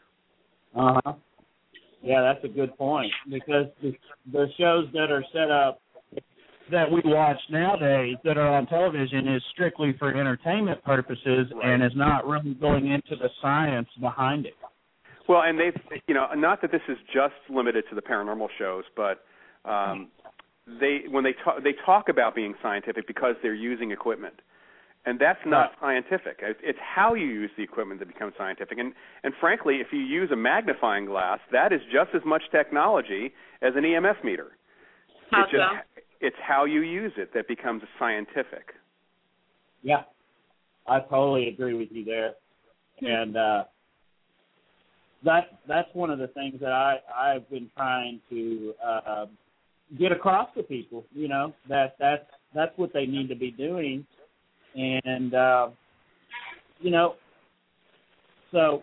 Uh huh. Yeah, that's a good point, because the, the shows that are set up that we watch nowadays that are on television is strictly for entertainment purposes, right, and is not really going into the science behind it. Well, and they've, you know, not that this is just limited to the paranormal shows, but um, they when they talk, they talk about being scientific because they're using equipment. And that's not right. scientific. It's how you use the equipment that becomes scientific. And, and frankly, if you use a magnifying glass, that is just as much technology as an E M F meter. How it's, just, so? It's how you use it that becomes scientific. Yeah, I totally agree with you there. And uh, that that's one of the things that I, I've been trying to uh, get across to people, you know, that that's, that's what they need to be doing. And, uh, you know, so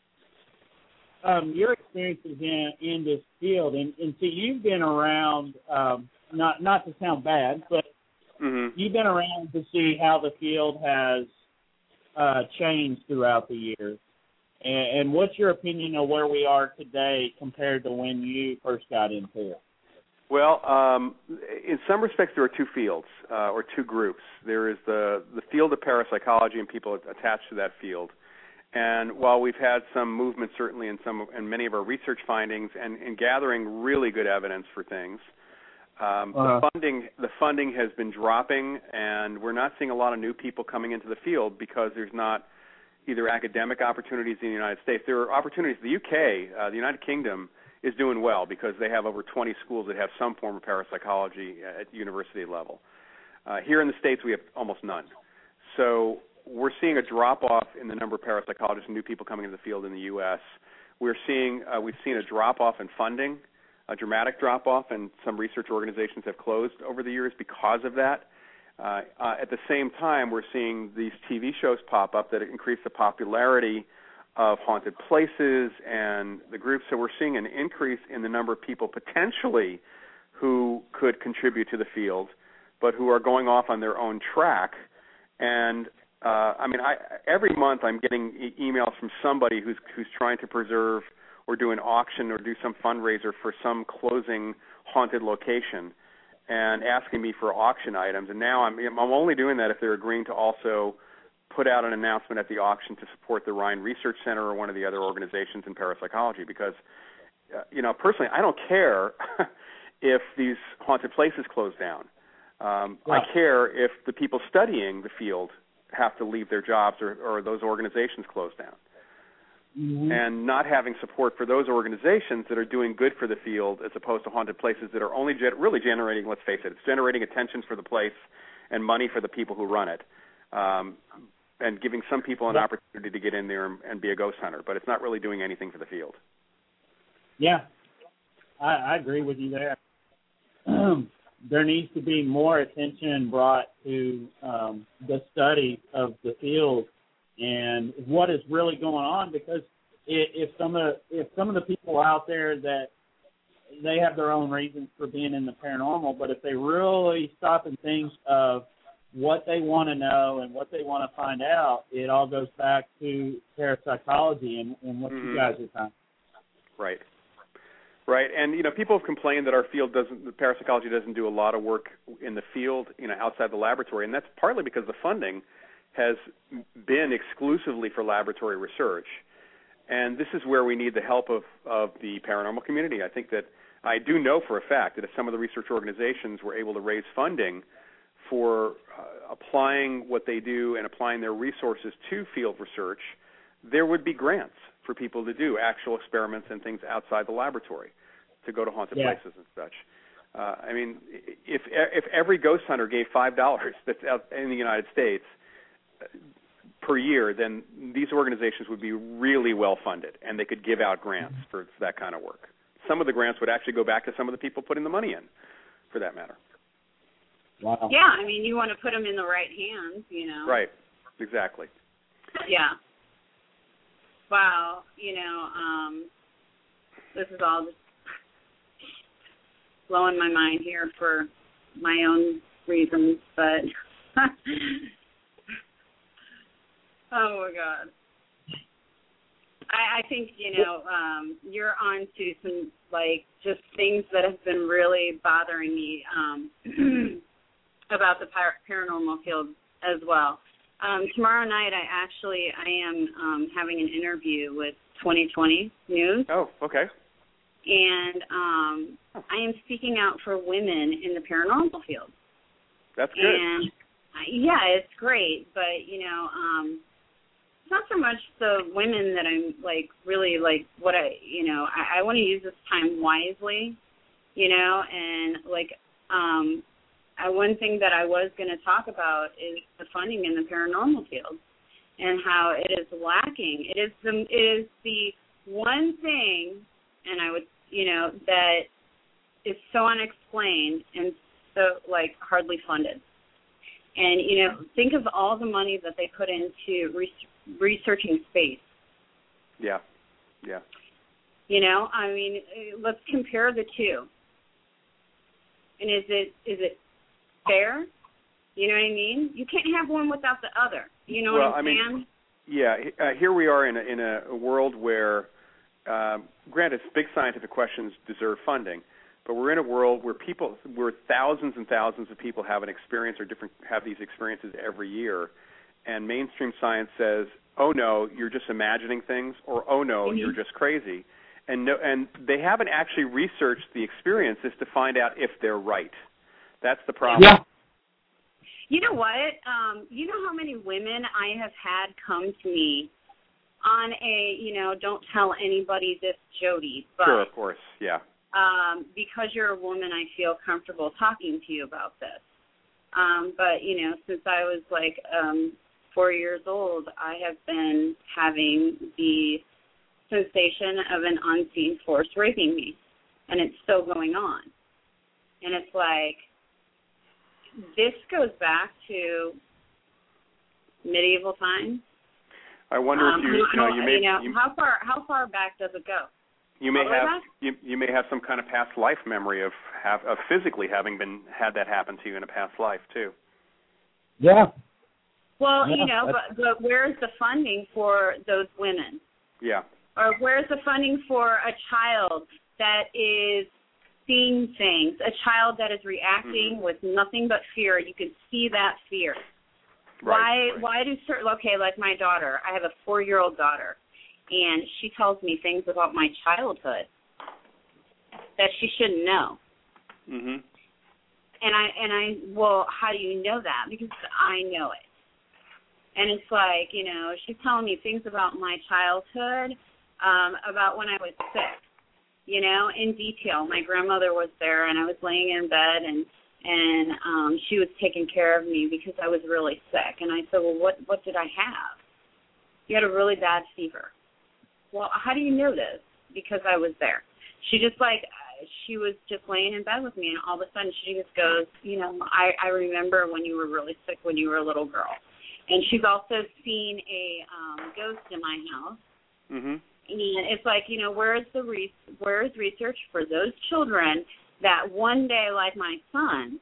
um, your experiences in, in this field, and, and see, you've been around, um, not not to sound bad, but mm-hmm. you've been around to see how the field has uh, changed throughout the years. And, and what's your opinion of where we are today compared to when you first got into it? Well, um, in some respects, there are two fields uh, or two groups. There is the, the field of parapsychology and people attached to that field. And while we've had some movement, certainly in some in many of our research findings and, and gathering really good evidence for things, Um, Uh, the funding the funding has been dropping, and we're not seeing a lot of new people coming into the field because there's not either academic opportunities in the United States. There are opportunities. The U K, uh, the United Kingdom, is doing well because they have over twenty schools that have some form of parapsychology at university level. Uh, here in the States, we have almost none. So we're seeing a drop-off in the number of parapsychologists and new people coming into the field in the U S. We're seeing, uh, we've seen a drop-off in funding, a dramatic drop-off, and some research organizations have closed over the years because of that. Uh, uh, at the same time, we're seeing these T V shows pop up that increase the popularity of haunted places and the groups. So we're seeing an increase in the number of people potentially who could contribute to the field, but who are going off on their own track. And uh, I mean, I, every month I'm getting e- emails from somebody who's who's trying to preserve or do an auction or do some fundraiser for some closing haunted location, and asking me for auction items. And now I'm I'm only doing that if they're agreeing to also put out an announcement at the auction to support the Rhine Research Center or one of the other organizations in parapsychology. Because, uh, you know, personally, I don't care if these haunted places close down. Um, yeah. I care if the people studying the field have to leave their jobs or, or those organizations close down. Mm-hmm. And not having support for those organizations that are doing good for the field as opposed to haunted places that are only ge- really generating, let's face it, it's generating attention for the place and money for the people who run it, um, and giving some people an yeah. opportunity to get in there and, and be a ghost hunter, but it's not really doing anything for the field. Yeah, I, I agree with you there. There needs to be more attention brought to um, the study of the field and what is really going on, because if some of if some of the people out there that they have their own reasons for being in the paranormal, but if they really stop and think of what they want to know and what they want to find out, it all goes back to parapsychology and, and what Mm-hmm. you guys are talking. Right. Right, and you know, people have complained that our field doesn't, the parapsychology doesn't do a lot of work in the field, you know, outside the laboratory, and that's partly because the funding has been exclusively for laboratory research, and this is where we need the help of, of the paranormal community. I think that I do know for a fact that if some of the research organizations were able to raise funding for uh, applying what they do and applying their resources to field research, there would be grants for people to do actual experiments and things outside the laboratory, to go to haunted yeah. places and such. Uh, I mean, if if every ghost hunter gave five dollars that's out in the United States per year, then these organizations would be really well funded, and they could give out grants for that kind of work. Some of the grants would actually go back to some of the people putting the money in, for that matter. Wow. Yeah, I mean, you want to put them in the right hands, you know. Right, exactly. Yeah. Wow, you know, um, this is all just blowing my mind here for my own reasons, but oh my God. I, I think, you know, um, you're on to some, like, just things that have been really bothering me um, about the par- paranormal field as well. Um, tomorrow night, I actually, I am um, having an interview with twenty twenty News. Oh, okay. And um, oh. I am speaking out for women in the paranormal field. That's good. And, uh, yeah, it's great. But, you know, um, it's not so much the women that I'm, like, really, like, what I, you know, I, I want to use this time wisely, you know, and, like, um, Uh, one thing that I was going to talk about is the funding in the paranormal field and how it is lacking. It is the it is the one thing, and I would, you know, that is so unexplained and so, like, hardly funded. And, you know, think of all the money that they put into re- researching space. Yeah, yeah. You know, I mean, let's compare the two. And is it is it fair? You know what I mean? You can't have one without the other. You know well, what I'm I saying? mean, yeah, uh, here we are in a, in a world where, um, granted, big scientific questions deserve funding, but we're in a world where people, where thousands and thousands of people have an experience or different have these experiences every year, and mainstream science says, oh no, you're just imagining things, or oh no, mm-hmm. you're just crazy. and no, and they haven't actually researched the experiences to find out if they're right. That's the problem. Yeah. You know what? Um, you know how many women I have had come to me on a, you know, don't tell anybody this, Jody. But, sure, of course, yeah. Um, because you're a woman, I feel comfortable talking to you about this. Um, but, you know, since I was like um, four years old, I have been having the sensation of an unseen force raping me, and it's still going on. And it's like, this goes back to medieval times. I wonder um, if you, you know, you may, you know, you, how far how far back does it go? You may All the way have back? you, you may have some kind of past life memory of have, of physically having been had that happen to you in a past life too. Yeah. Well, yeah, you know, but, but where's the funding for those women? Yeah. Or where's the funding for a child that is seeing things, a child that is reacting mm-hmm. with nothing but fear? You can see that fear. Right, why right. why do certain, okay, like my daughter, I have a four-year-old daughter, and she tells me things about my childhood that she shouldn't know. Mhm. And I and I well, how do you know that? Because I know it. And it's like, you know, she's telling me things about my childhood, um, about when I was sick, you know, in detail. My grandmother was there, and I was laying in bed, and and um, she was taking care of me because I was really sick. And I said, well, what what did I have? You had a really bad fever. Well, how do you know this? Because I was there. She just like, she was just laying in bed with me, and all of a sudden she just goes, you know, I, I remember when you were really sick when you were a little girl. And she's also seen a um, ghost in my house. Mhm. And it's like, you know, where's the re- where's research for those children that one day, like my son,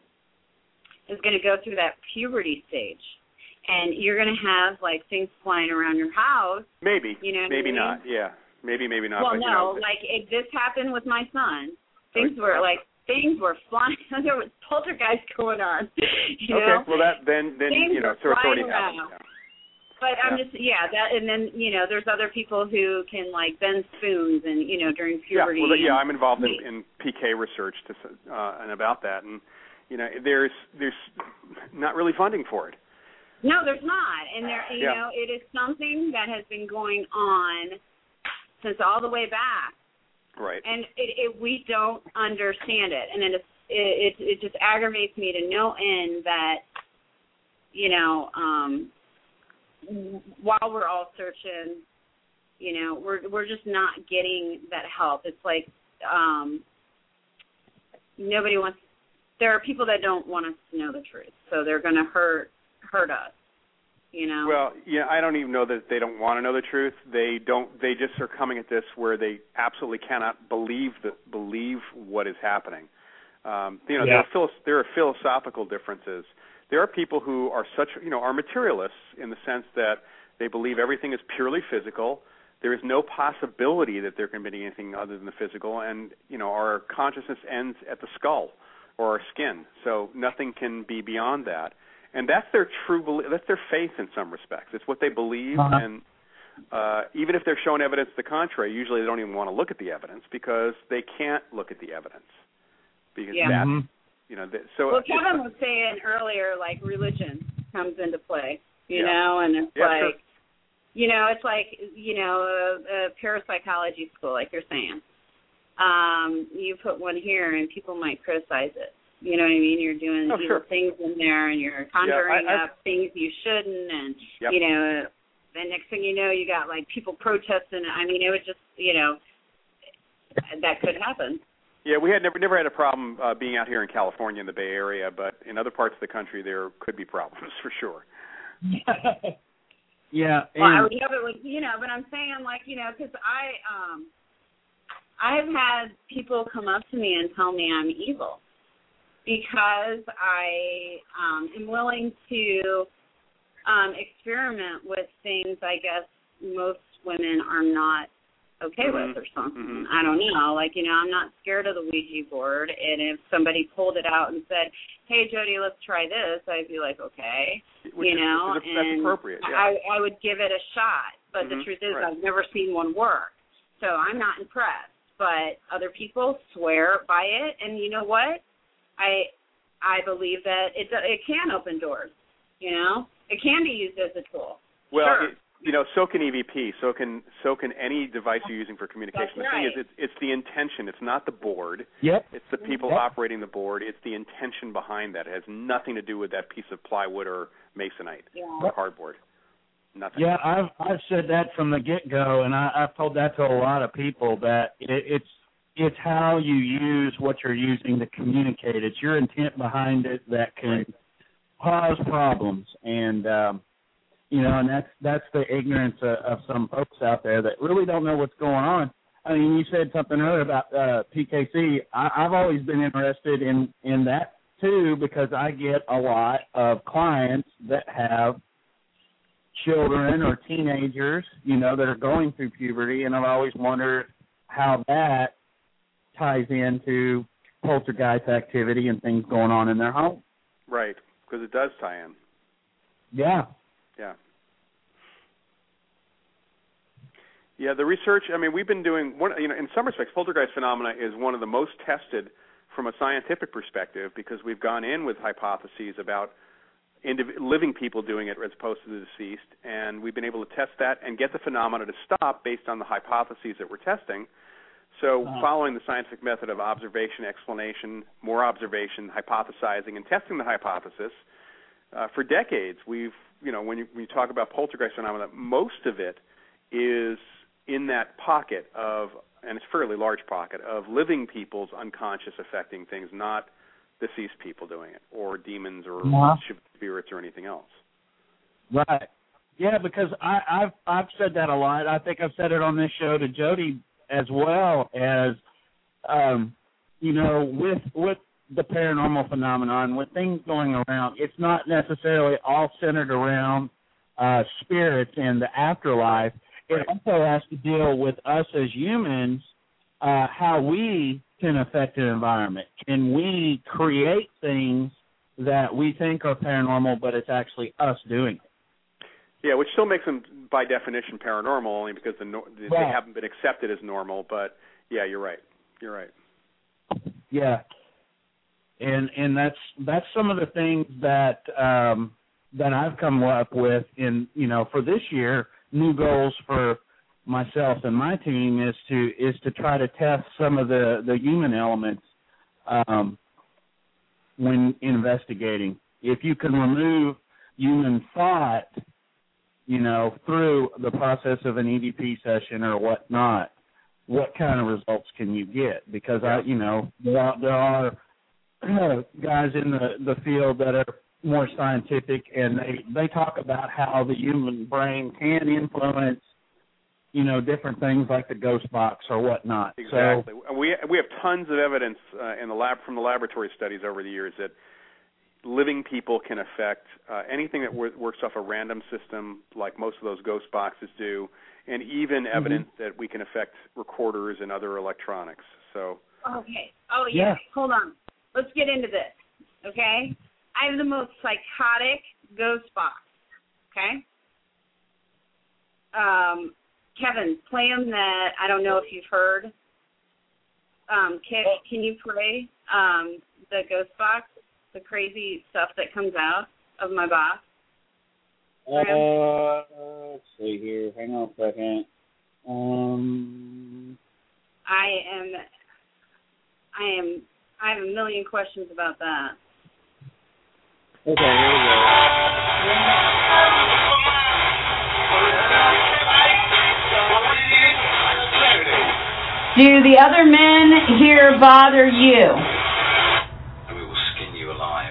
is going to go through that puberty stage, and you're going to have like things flying around your house. Maybe. You know. Maybe what I mean? not. Yeah. Maybe. Maybe not. Well, but, no. You know, like it, this happened with my son. Things okay. were like things were flying. There was poltergeist going on. You okay. know? Well, that then then things you know, were so it's already flying happened. around. Yeah. But I'm Yeah. just, yeah, that, and then, you know, there's other people who can, like, bend spoons and, you know, during puberty. Yeah, well, yeah, and, I'm involved in, in P K research to, uh, and about that, and, you know, there's there's not really funding for it. No, there's not, and there, you yeah. know, it is something that has been going on since all the way back. Right. And it, it, we don't understand it, and it, it, it just aggravates me to no end that, you know, um, while we're all searching, you know, we're we're just not getting that help. It's like um, nobody wants. There are people that don't want us to know the truth, so they're going to hurt hurt us. You know. Well, yeah, I don't even know that they don't want to know the truth. They don't. They just are coming at this where they absolutely cannot believe the believe what is happening. Um, you know, yeah. there are there are philosophical differences. There are people who are such, you know, are materialists in the sense that they believe everything is purely physical. There is no possibility that there can be anything other than the physical, and, you know, our consciousness ends at the skull or our skin, so nothing can be beyond that. And that's their true belief. That's their faith in some respects. It's what they believe, uh-huh. and uh, even if they're shown evidence to the contrary, usually they don't even want to look at the evidence because they can't look at the evidence because yeah. that's mm-hmm. You know, so well, Kevin was saying earlier, like religion comes into play, you yeah. know, and it's yeah, like, sure. you know, it's like, you know, a, a parapsychology school, like you're saying. Um, you put one here, and people might criticize it. You know what I mean? You're doing oh, evil sure. things in there, and you're conjuring yeah, I, up things you shouldn't, and yep. you know, then next thing you know, you got like people protesting. I mean, it would just, you know, that could happen. Yeah, we had never never had a problem uh, being out here in California in the Bay Area, but in other parts of the country there could be problems for sure. yeah. Well, I would have it with, you know, but I'm saying like, you know, because I um, I have had people come up to me and tell me I'm evil because I um, am willing to um, experiment with things I guess most women are not okay mm-hmm. with or something. Mm-hmm. I don't know. Like, you know, I'm not scared of the Ouija board, and if somebody pulled it out and said, hey, Jody, let's try this, I'd be like, okay, which you is, know, which is, and that's appropriate. Yeah. I, I would give it a shot. But mm-hmm. the truth is right. I've never seen one work. So I'm not impressed. But other people swear by it, and you know what? I I believe that it it can open doors. You know, it can be used as a tool. Well, sure. it, you know, so can E V P. So can so can any device you're using for communication. That's the thing right. is, it's it's the intention. It's not the board. Yep. It's the people Yep. operating the board. It's the intention behind that. It has nothing to do with that piece of plywood or masonite Yeah. or cardboard. Nothing. Yeah, I've I've said that from the get go, and I, I've told that to a lot of people that it, it's it's how you use what you're using to communicate. It's your intent behind it that can Right. cause problems, and um, you know, and that's that's the ignorance of, of some folks out there that really don't know what's going on. I mean, you said something earlier about uh, P K C. I, I've always been interested in in that too because I get a lot of clients that have children or teenagers, you know, that are going through puberty, and I've always wondered how that ties into poltergeist activity and things going on in their home. Right, because it does tie in. Yeah. Yeah. Yeah, the research, I mean, we've been doing, one, you know, in some respects, poltergeist phenomena is one of the most tested from a scientific perspective because we've gone in with hypotheses about indiv- living people doing it as opposed to the deceased, and we've been able to test that and get the phenomena to stop based on the hypotheses that we're testing. So Uh-huh. following the scientific method of observation, explanation, more observation, hypothesizing, and testing the hypothesis, uh, for decades we've, you know, when you, when you talk about poltergeist phenomena, most of it is in that pocket of, and it's a fairly large pocket, of living people's unconscious affecting things, not deceased people doing it, or demons or Uh-huh. spirits or anything else. Right. Yeah, because I, I've I've said that a lot. I think I've said it on this show to Jody as well as, um, you know, with with the paranormal phenomenon, with things going around, it's not necessarily all centered around uh, spirits and the afterlife. It also has to deal with us as humans, uh, how we can affect an environment. Can we create things that we think are paranormal, but it's actually us doing it? Yeah, which still makes them, by definition, paranormal, only because the no- they Right. haven't been accepted as normal. But, yeah, you're right. You're right. Yeah. And and that's that's some of the things that um, that I've come up with in, you know, for this year. New goals for myself and my team is to is to try to test some of the, the human elements um, when investigating. If you can remove human thought, you know, through the process of an E V P session or whatnot, what kind of results can you get? Because I, you know, there are, there are guys in the, the field that are more scientific, and they, they talk about how the human brain can influence, you know, different things like the ghost box or whatnot. Exactly. So, we we have tons of evidence uh, in the lab from the laboratory studies over the years that living people can affect uh, anything that wor- works off a random system, like most of those ghost boxes do, and even mm-hmm. evidence that we can affect recorders and other electronics. So. Okay. Oh, yeah. yeah. Hold on. Let's get into this, okay? I have the most psychotic ghost box, okay? Um, Kevin, play them that, I don't know if you've heard. Um, can, can you play um, the ghost box, the crazy stuff that comes out of my box? Uh, let's see here. Hang on a second. Um, I am, I am, I have a million questions about that. Okay, here we go. Do the other men here bother you? We will skin you alive.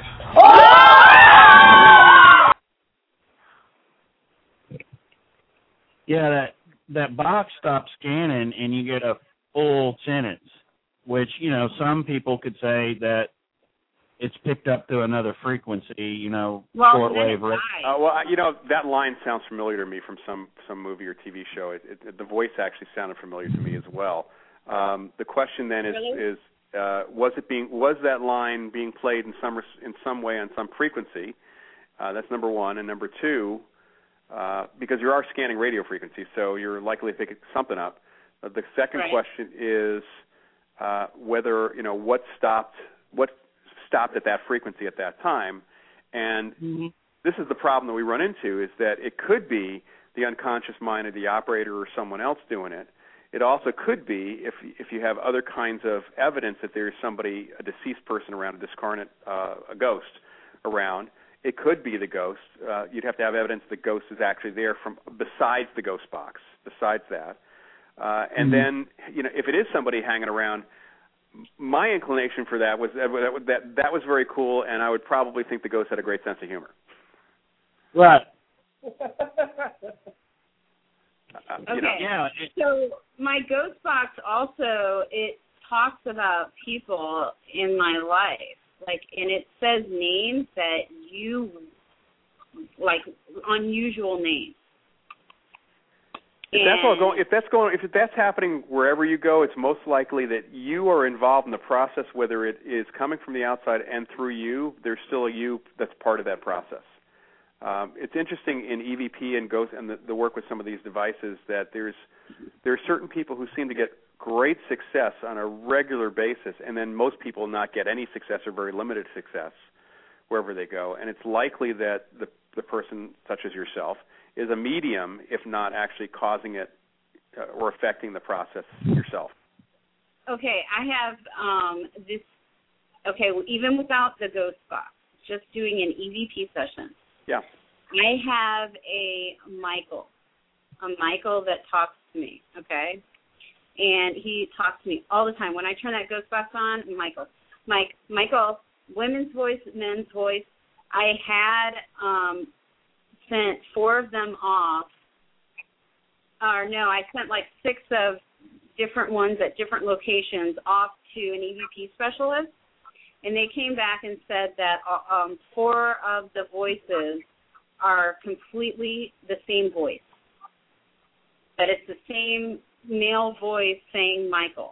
Yeah, that that box stops scanning and you get a full sentence, which, you know, some people could say that it's picked up to another frequency, you know, well, shortwave. Right. Uh, well, you know, that line sounds familiar to me from some, some movie or T V show. It, it, the voice actually sounded familiar to me as well. Um, the question then is, Really? is uh, was it being was that line being played in some in some way on some frequency? Uh, that's number one, and number two, uh, because you are scanning radio frequencies, so you're likely to pick something up. Uh, the second right. question is uh, whether, you know, what stopped what stopped at that frequency at that time. And mm-hmm. this is the problem that we run into, is that it could be the unconscious mind of the operator or someone else doing it. It also could be, if if you have other kinds of evidence that there's somebody, a deceased person around, a discarnate, uh, a ghost around, it could be the ghost. Uh, you'd have to have evidence the ghost is actually there from besides the ghost box, besides that. Uh, and mm-hmm. then, you know, if it is somebody hanging around, my inclination for that was that, that that was very cool, and I would probably think the ghost had a great sense of humor. Right. Uh, Okay. you know. Yeah. So my ghost box also, it talks about people in my life, like, and it says names that you, like, unusual names. If that's all going, if that's going, if that's happening wherever you go, it's most likely that you are involved in the process, whether it is coming from the outside and through you. There's still a you that's part of that process. Um, it's interesting in E V P and ghost and the, the work with some of these devices that there's there are certain people who seem to get great success on a regular basis, and then most people not get any success or very limited success wherever they go. And it's likely that the the person, such as yourself, is a medium, if not actually causing it uh, or affecting the process yourself. Okay, I have um, this. Okay, well, even without the ghost box, just doing an E V P session. Yeah. I have a Michael, a Michael that talks to me, okay? And he talks to me all the time. When I turn that ghost box on, Michael, Mike, Michael, women's voice, men's voice. I had um, sent four of them off, or no, I sent like six of different ones at different locations off to an E V P specialist. And they came back and said that um, four of the voices are completely the same voice. That it's the same male voice saying Michael.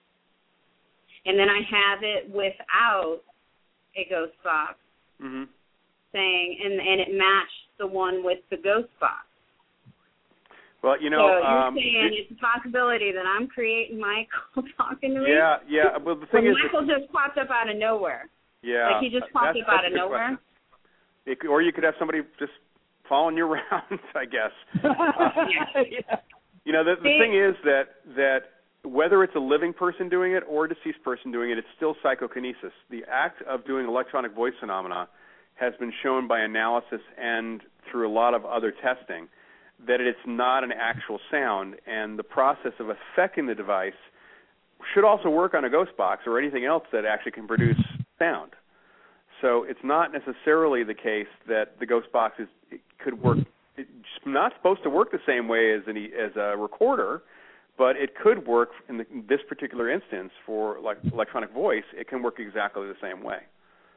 And then I have it without a ghost box Mm-hmm. saying, and, and it matched the one with the ghost box. Well, you know, so you're um, saying it's a possibility that I'm creating Michael talking to me? Yeah, yeah. Well, the thing well, is, Michael just popped up out of nowhere. Yeah, like he just popped that's, up out that's of nowhere. It, or you could have somebody just following you around, I guess. Uh, yeah. You know, the, the thing is that that whether it's a living person doing it or a deceased person doing it, it's still psychokinesis. The act of doing electronic voice phenomena has been shown by analysis and through a lot of other testing that it's not an actual sound, and the process of affecting the device should also work on a ghost box or anything else that actually can produce sound. So it's not necessarily the case that the ghost box is it could work. It's not supposed to work the same way as any as a recorder, but it could work in, the, in this particular instance for like electronic voice. It can work exactly the same way.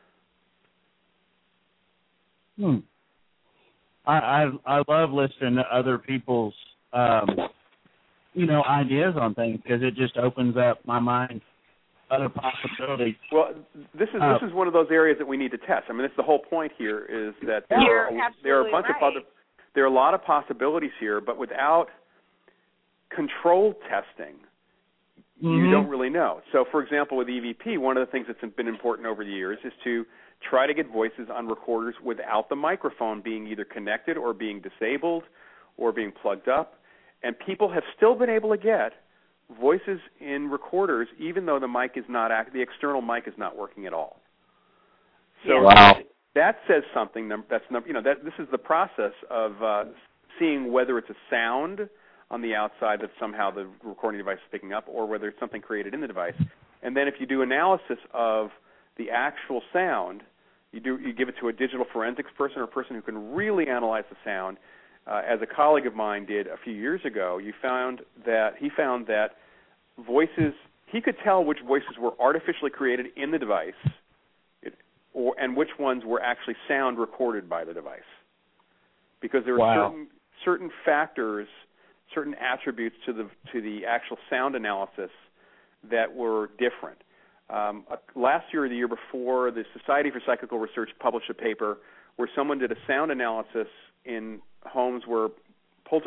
Hmm. I, I I love listening to other people's um, you know ideas on things because it just opens up my mind other possibilities. Well, this is uh, this is one of those areas that we need to test. I mean, that's the whole point here is that there You're are there are a bunch right. of other there are a lot of possibilities here, but without control testing, mm-hmm. you don't really know. So, for example, with E V P, one of the things that's been important over the years is to try to get voices on recorders without the microphone being either connected or being disabled or being plugged up. And people have still been able to get voices in recorders even though the mic is not act- the external mic is not working at all. So yeah. Wow. that says something. That's you know that this is the process of uh, seeing whether it's a sound on the outside that somehow the recording device is picking up, or whether it's something created in the device. And then if you do analysis of the actual sound, you do you give it to a digital forensics person or a person who can really analyze the sound. Uh, as a colleague of mine did a few years ago, you found that he found that voices he could tell which voices were artificially created in the device, it, or and which ones were actually sound recorded by the device, because there were wow. certain certain factors, certain attributes to the to the actual sound analysis that were different. Um, uh, last year or the year before, the Society for Psychical Research published a paper where someone did a sound analysis in homes where poltergeists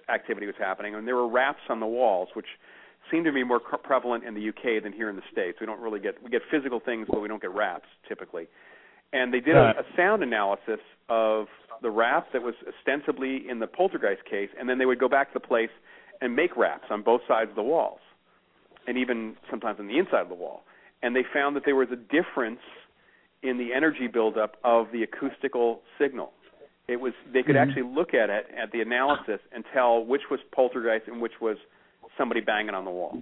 activity was happening, and there were raps on the walls, which seem to be more prevalent in the U K than here in the States. We don't really get we get physical things, but we don't get raps typically. And they did a, a sound analysis of the rap that was ostensibly in the poltergeist case, and then they would go back to the place and make raps on both sides of the walls, and even sometimes on the inside of the wall. And they found that there was a difference in the energy buildup of the acoustical signal. It was they could mm-hmm. actually look at it at the analysis and tell which was poltergeist and which was somebody banging on the wall.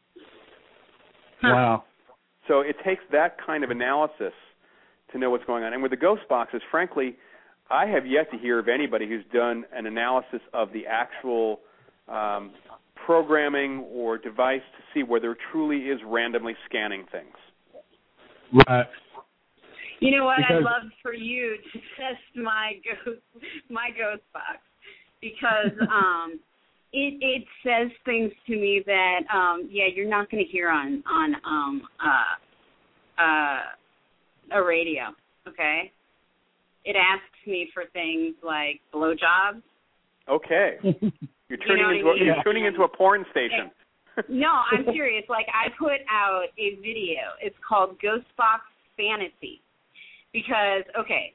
Wow. So it takes that kind of analysis to know what's going on. And with the ghost boxes, frankly, I have yet to hear of anybody who's done an analysis of the actual um, programming or device to see whether it truly is randomly scanning things. Right. You know what? Because, I'd love for you to test my ghost my ghost box because um, it it says things to me that um, yeah you're not going to hear on on um, uh, uh, a radio. Okay. It asks me for things like blowjobs. Okay. You're turning you know into I mean? a, you're tuning into a porn station. No, I'm serious. Like I put out a video. It's called Ghost Box Fantasy. Because, okay,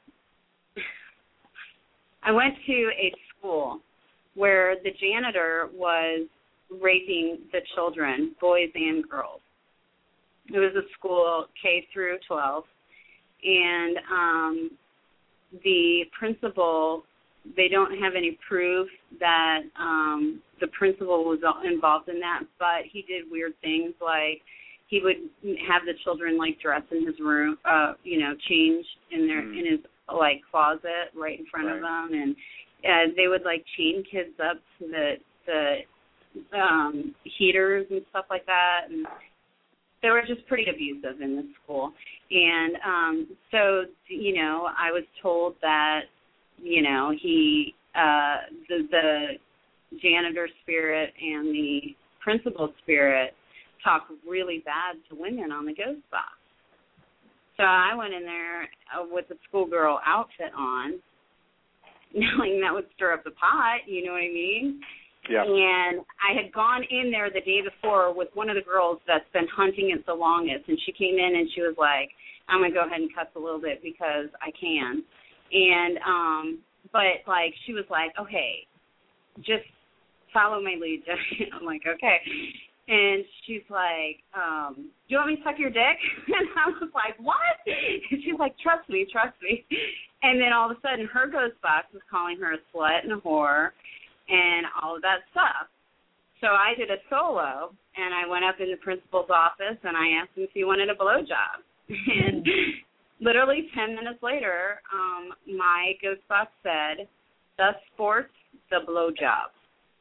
I went to a school where the janitor was raping the children, boys and girls. It was a school K through twelve, and um, the principal, they don't have any proof that um, the principal was involved in that, but he did weird things like he would have the children like dress in his room, uh, you know, change in their mm. in his like closet right in front right. of them, and uh, they would like chain kids up to the the um, heaters and stuff like that, and they were just pretty abusive in the school. And um, so, you know, I was told that, you know, he uh, the the janitor spirit and the principal spirit talk really bad to women on the ghost box. So I went in there uh, with the schoolgirl outfit on, knowing that would stir up the pot, you know what I mean? Yeah. And I had gone in there the day before with one of the girls that's been hunting it the longest, and she came in and she was like, I'm going to go ahead and cuss a little bit because I can. And, um, but, like, she was like, okay, just follow my lead. I'm like, okay. And she's like, um, do you want me to suck your dick? And I was like, what? And she's like, trust me, trust me. And then all of a sudden her ghost box was calling her a slut and a whore and all of that stuff. So I did a solo, and I went up in the principal's office, and I asked him if he wanted a blowjob. And literally ten minutes later, um, my ghost box said, the sports, the blowjob.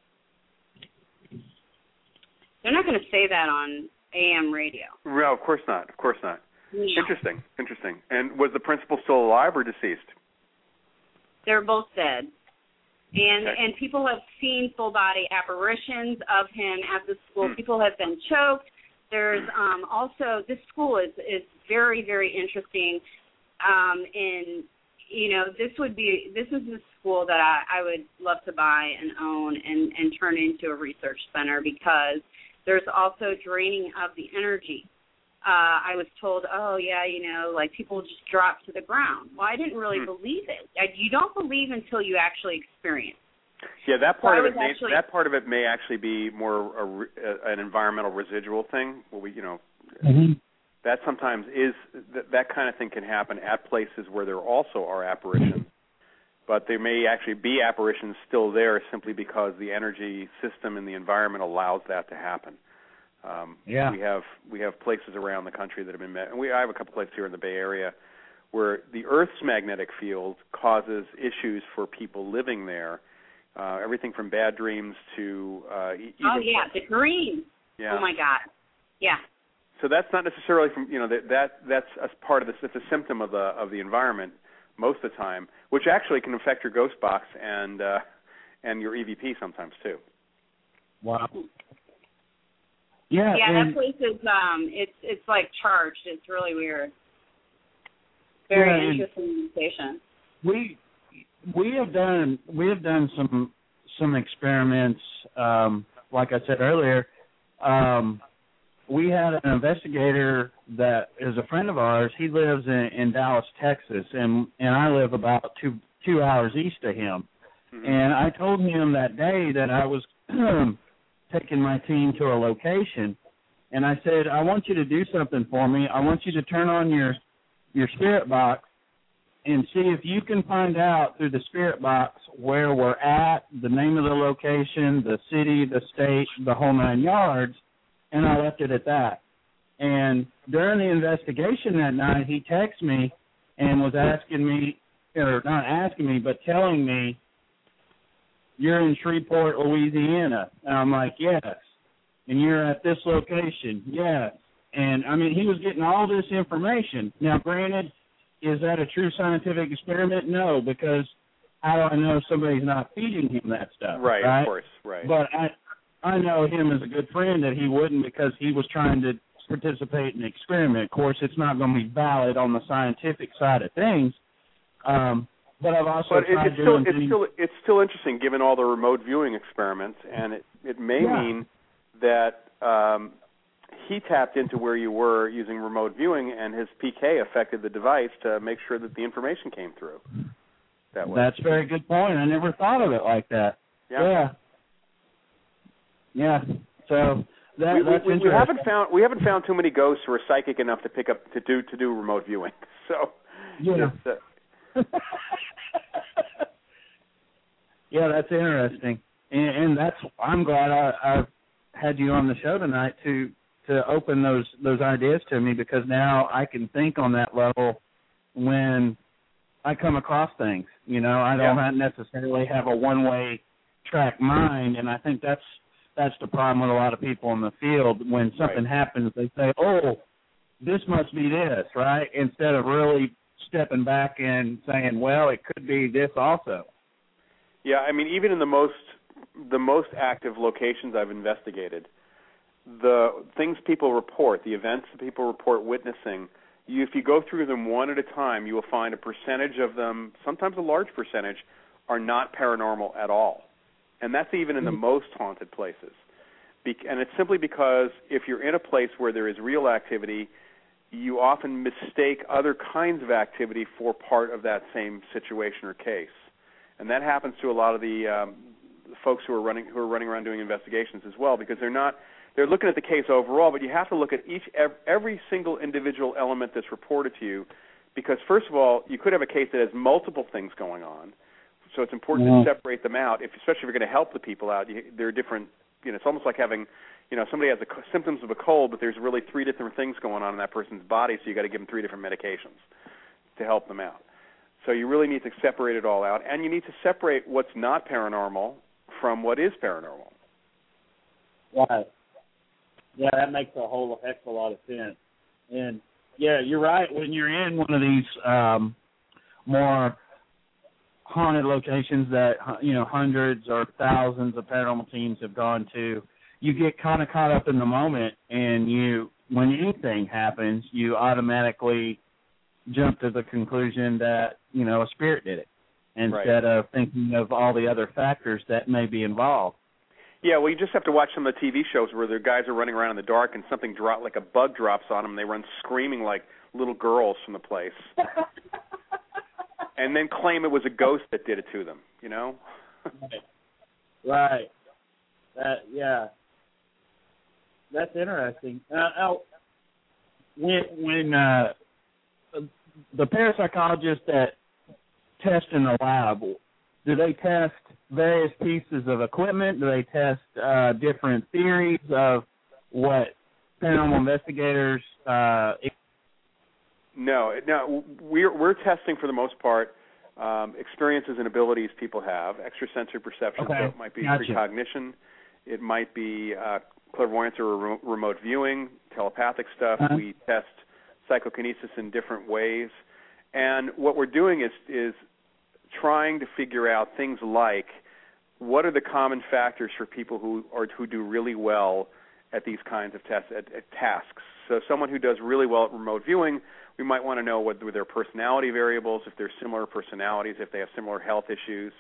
They're not going to say that on A M radio. No, of course not. Of course not. No. Interesting. Interesting. And was the principal still alive or deceased? They're both dead. And okay. and people have seen full body apparitions of him at the school. Hmm. People have been choked. There's um, also this school is is very very interesting. Um, and you know this would be this is a school that I, I would love to buy and own and and turn into a research center because there's also draining of the energy. Uh, I was told, oh, yeah, you know, like people just drop to the ground. Well, I didn't really mm. believe it. I, you don't believe until you actually experience. Yeah, that part so of it may, actually, that part of it may actually be more a, a, an environmental residual thing. Where we, you know, mm-hmm. that sometimes is th- that kind of thing can happen at places where there also are apparitions, but there may actually be apparitions still there simply because the energy system and the environment allows that to happen. Um, yeah. We have we have places around the country that have been met, and we I have a couple places here in the Bay Area where the Earth's magnetic field causes issues for people living there. Uh, everything from bad dreams to uh, even oh yeah, the green. Yeah. Oh my God. Yeah. So that's not necessarily from you know that, that that's a part of this. It's a symptom of the of the environment most of the time, which actually can affect your ghost box and uh, and your E V P sometimes too. Wow. Yeah, yeah, and that place is um, it's it's like charged. It's really weird. Very yeah, interesting station. We we have done we have done some some experiments. Um, like I said earlier, um, we had an investigator that is a friend of ours. He lives in, in Dallas, Texas, and, and I live about two two hours east of him. Mm-hmm. And I told him that day that I was taking my team to a location, and I said, I want you to do something for me. I want you to turn on your your spirit box and see if you can find out through the spirit box where we're at, the name of the location, the city, the state, the whole nine yards, and I left it at that. And during the investigation that night, he texted me and was asking me, or not asking me, but telling me, you're in Shreveport, Louisiana. And I'm like, yes. And you're at this location, yes. And, I mean, he was getting all this information. Now, granted, is that a true scientific experiment? No, because how do I know somebody's not feeding him that stuff? Right, right? Of course, right. But I I know him as a good friend that he wouldn't, because he was trying to participate in the experiment. Of course, it's not going to be valid on the scientific side of things. Um, but I've also but tried it, it's still doing it's things. still it's still interesting given all the remote viewing experiments, and it it may yeah. mean that um, he tapped into where you were using remote viewing, and his P K affected the device to make sure that the information came through that way. That's a very good point. I never thought of it like that. Yeah. Yeah. yeah. So that, we, that's we, interesting. we haven't found we haven't found too many ghosts who are psychic enough to pick up to do to do remote viewing. So yeah. Uh, yeah, that's interesting, and, and that's I'm glad I, I've had you on the show tonight to to open those those ideas to me, because now I can think on that level when I come across things. You know, I don't yeah. necessarily have a one way track mind, and I think that's that's the problem with a lot of people in the field. When something right. happens, they say, "Oh, this must be this," right? Instead of really stepping back and saying, well, it could be this also. Yeah, I mean, even in the most the most active locations I've investigated, the things people report, the events that people report witnessing, you, if you go through them one at a time, you will find a percentage of them, sometimes a large percentage, are not paranormal at all. And that's even in the most haunted places. Be- and it's simply because if you're in a place where there is real activity, you often mistake other kinds of activity for part of that same situation or case. And that happens to a lot of the, um, the folks who are running who are running around doing investigations as well, because they're not they're looking at the case overall, but you have to look at each every single individual element that's reported to you, because first of all, you could have a case that has multiple things going on, so it's important mm-hmm. to separate them out. If, especially if you're going to help the people out, you, there are different. You know, it's almost like having, you know, somebody has the symptoms of a cold, but there's really three different things going on in that person's body, so you got to give them three different medications to help them out. So you really need to separate it all out, and you need to separate what's not paranormal from what is paranormal. Right. Yeah, that makes a whole heck of a lot of sense. And yeah, you're right. When you're in one of these um, more haunted locations that, you know, hundreds or thousands of paranormal teams have gone to, you get kind of caught up in the moment, and you, when anything happens, you automatically jump to the conclusion that, you know, a spirit did it, instead right. of thinking of all the other factors that may be involved. Yeah, well, you just have to watch some of the T V shows where the guys are running around in the dark and something drop, like a bug drops on them, and they run screaming like little girls from the place, and then claim it was a ghost that did it to them. You know? Right. Right. That yeah. That's interesting. Uh, now, when when uh, the parapsychologists that test in the lab, do they test various pieces of equipment? Do they test uh, different theories of what paranormal investigators? Uh, no, no. We're we're testing for the most part um, experiences and abilities people have, extrasensory perception. Okay. So it might be Gotcha. precognition, it might be uh, clairvoyance or re- remote viewing, telepathic stuff. Uh-huh. We test psychokinesis in different ways, and what we're doing is is trying to figure out things like what are the common factors for people who or who do really well at these kinds of tests at, at tasks. So someone who does really well at remote viewing, we might want to know what their personality variables, if they're similar personalities, if they have similar health issues.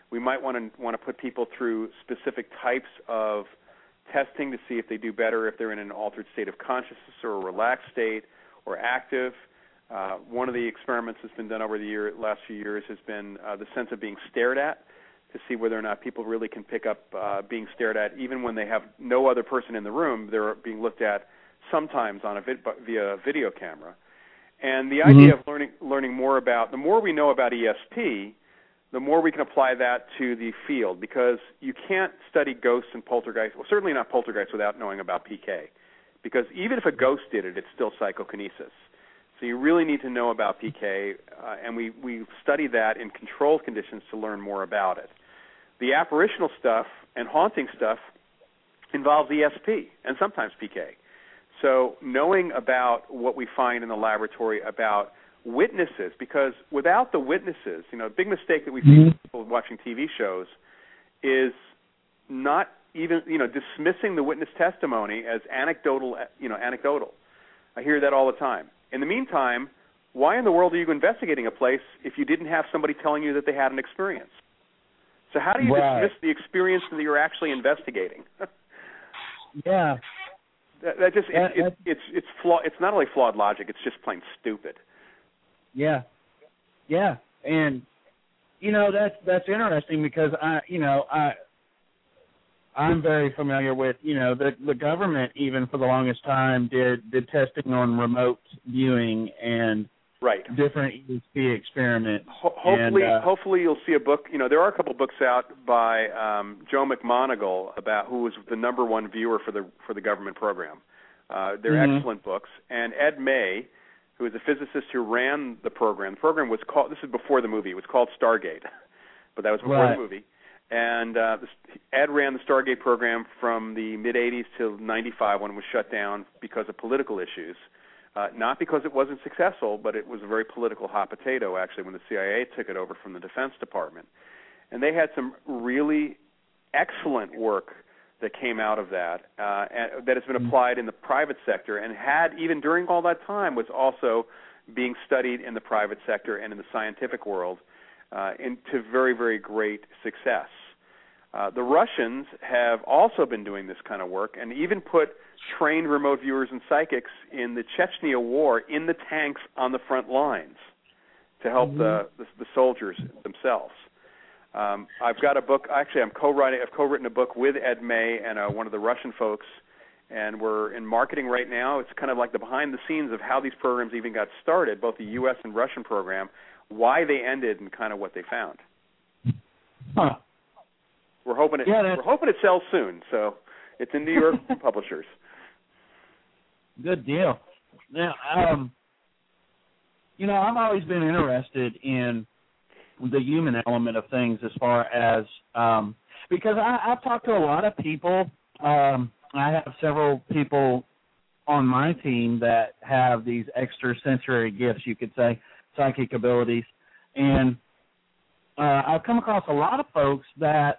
We might want to want to put people through specific types of testing to see if they do better if they're in an altered state of consciousness or a relaxed state or active. Uh, one of the experiments that's been done over the year, last few years has been uh, the sense of being stared at, to see whether or not people really can pick up uh, being stared at even when they have no other person in the room. They're being looked at sometimes on a vid- via video camera. And the mm-hmm. idea of learning learning more about, the more we know about E S P, the more we can apply that to the field, because you can't study ghosts and poltergeists, well, certainly not poltergeists, without knowing about P K, because even if a ghost did it, it's still psychokinesis. So you really need to know about P K, uh, and we, we study that in controlled conditions to learn more about it. The apparitional stuff and haunting stuff involves E S P and sometimes P K. So knowing about what we find in the laboratory about witnesses, because without the witnesses, you know, a big mistake that we see with people watching T V shows is not even, you know, dismissing the witness testimony as anecdotal, you know, anecdotal. I hear that all the time. In the meantime, why in the world are you investigating a place if you didn't have somebody telling you that they had an experience? So how do you right. dismiss the experience that you're actually investigating? yeah. That, that just that, it, it, it's it's flaw. It's not only flawed logic; it's just plain stupid. Yeah, yeah, and you know that's that's interesting because I you know I I'm very familiar with you know the the government even for the longest time did did testing on remote viewing and right different E S P experiments. Ho- hopefully, and, uh, hopefully you'll see a book. You know, there are a couple books out by um, Joe McMoneagle about who was the number one viewer for the for the government program. Uh, they're mm-hmm. excellent books. And Ed May, who is a physicist who ran the program. The program was called. This is before the movie. It was called Stargate, but that was before right. the movie. And uh, Ed ran the Stargate program from the mid eighties till ninety-five when it was shut down because of political issues. Uh, not because it wasn't successful, but it was a very political hot potato, actually, when the C I A took it over from the Defense Department. And they had some really excellent work that came out of that, uh, and, that has been applied in the private sector, and had, even during all that time, was also being studied in the private sector and in the scientific world uh, into very, very great success. Uh, the Russians have also been doing this kind of work and even put trained remote viewers and psychics in the Chechnya war in the tanks on the front lines to help mm-hmm. the, the the soldiers themselves. Um, I've got a book. Actually, I'm co-writing. I've co-written a book with Ed May and uh, one of the Russian folks, and we're in marketing right now. It's kind of like the behind the scenes of how these programs even got started, both the U S and Russian program, why they ended, and kind of what they found. Huh. We're hoping it. Yeah, we're hoping it sells soon. So it's in New York publishers. Good deal. Now, um, you know, I've always been interested in the human element of things as far as um, because I, I've talked to a lot of people. Um, I have several people on my team that have these extrasensory gifts, you could say, psychic abilities, and uh, I've come across a lot of folks that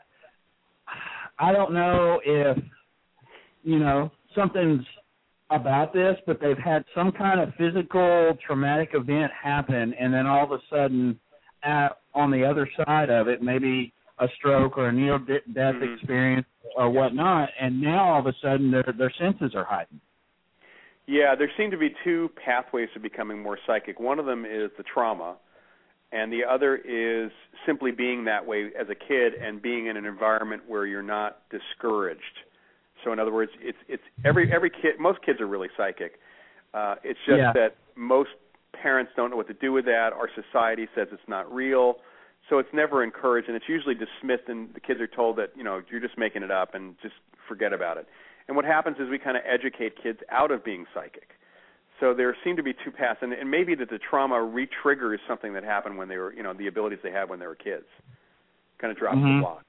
I don't know if, you know, something's about this, but they've had some kind of physical traumatic event happen, and then all of a sudden, at, on the other side of it, maybe a stroke or a near-death mm-hmm. experience or whatnot, and now all of a sudden their their senses are heightened. Yeah, there seem to be two pathways to becoming more psychic. One of them is the trauma, and the other is simply being that way as a kid and being in an environment where you're not discouraged. So in other words, it's it's every every kid. Most kids are really psychic. Uh, it's just yeah. that most parents don't know what to do with that. Our society says it's not real, so it's never encouraged, and it's usually dismissed. And the kids are told that, you know, you're just making it up and just forget about it. And what happens is we kind of educate kids out of being psychic. So there seem to be two paths, and, and maybe that the trauma re-triggers something that happened when they were, you know, the abilities they had when they were kids. Kind of drops mm-hmm. the block.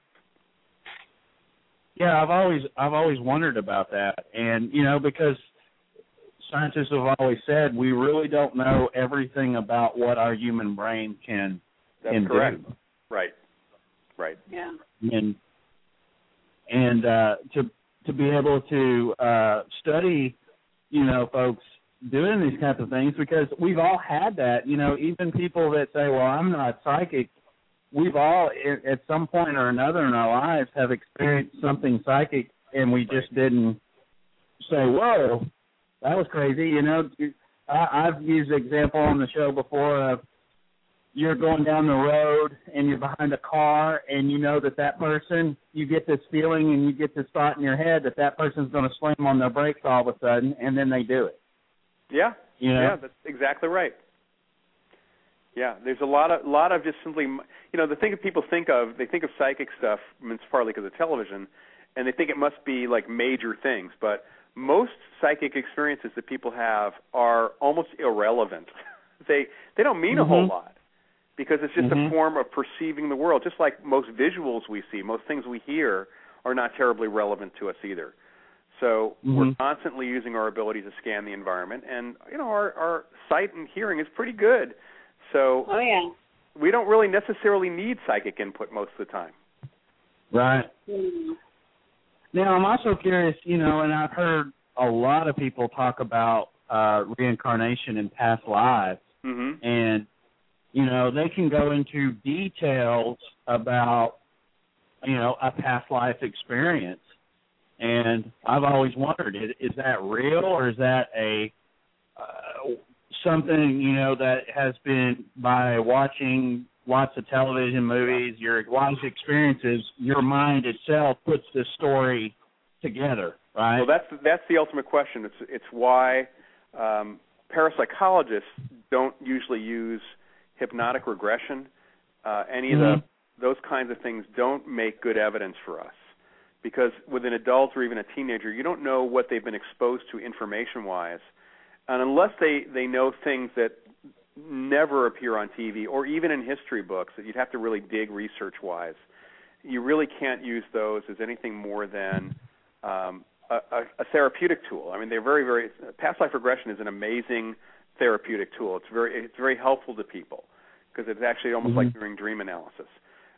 Yeah, I've always I've always wondered about that, and you know, because scientists have always said we really don't know everything about what our human brain can That's can correct. do. Right. Right. Yeah. And and uh, to to be able to uh, study, you know, folks doing these kinds of things, because we've all had that. You know, even people that say, "Well, I'm not psychic," we've all, at some point or another in our lives, have experienced something psychic, and we just didn't say, whoa, that was crazy. You know, I, I've used the example on the show before of you're going down the road and you're behind a car and you know that that person, you get this feeling and you get this thought in your head that that person's going to slam on their brakes all of a sudden, and then they do it. Yeah, you know? Yeah, that's exactly right. Yeah, there's a lot of lot of just simply, you know, the thing that people think of, they think of psychic stuff, I mean, it's partly because of television, and they think it must be like major things, but most psychic experiences that people have are almost irrelevant. they they don't mean mm-hmm. a whole lot because it's just mm-hmm. a form of perceiving the world. Just like most visuals we see, most things we hear are not terribly relevant to us either. So mm-hmm. we're constantly using our ability to scan the environment, and you know our, our sight and hearing is pretty good. So oh, yeah. we don't really necessarily need psychic input most of the time. Right. Mm-hmm. Now, I'm also curious, you know, and I've heard a lot of people talk about uh, reincarnation in past lives, mm-hmm. and, you know, they can go into details about, you know, a past life experience. And I've always wondered, is, is that real, or is that a uh, something, you know, that has been by watching lots of television, movies, your life experiences, your mind itself puts this story together, right? Well, that's that's the ultimate question. It's it's why um, parapsychologists don't usually use hypnotic regression. Uh, any mm-hmm. of the those kinds of things don't make good evidence for us, because with an adult or even a teenager, you don't know what they've been exposed to information-wise, and unless they, they know things that never appear on T V or even in history books that you'd have to really dig research-wise, you really can't use those as anything more than um, a, a, a therapeutic tool. I mean, they're very, very past life regression is an amazing therapeutic tool. It's very it's very helpful to people because it's actually almost mm-hmm. like doing dream analysis.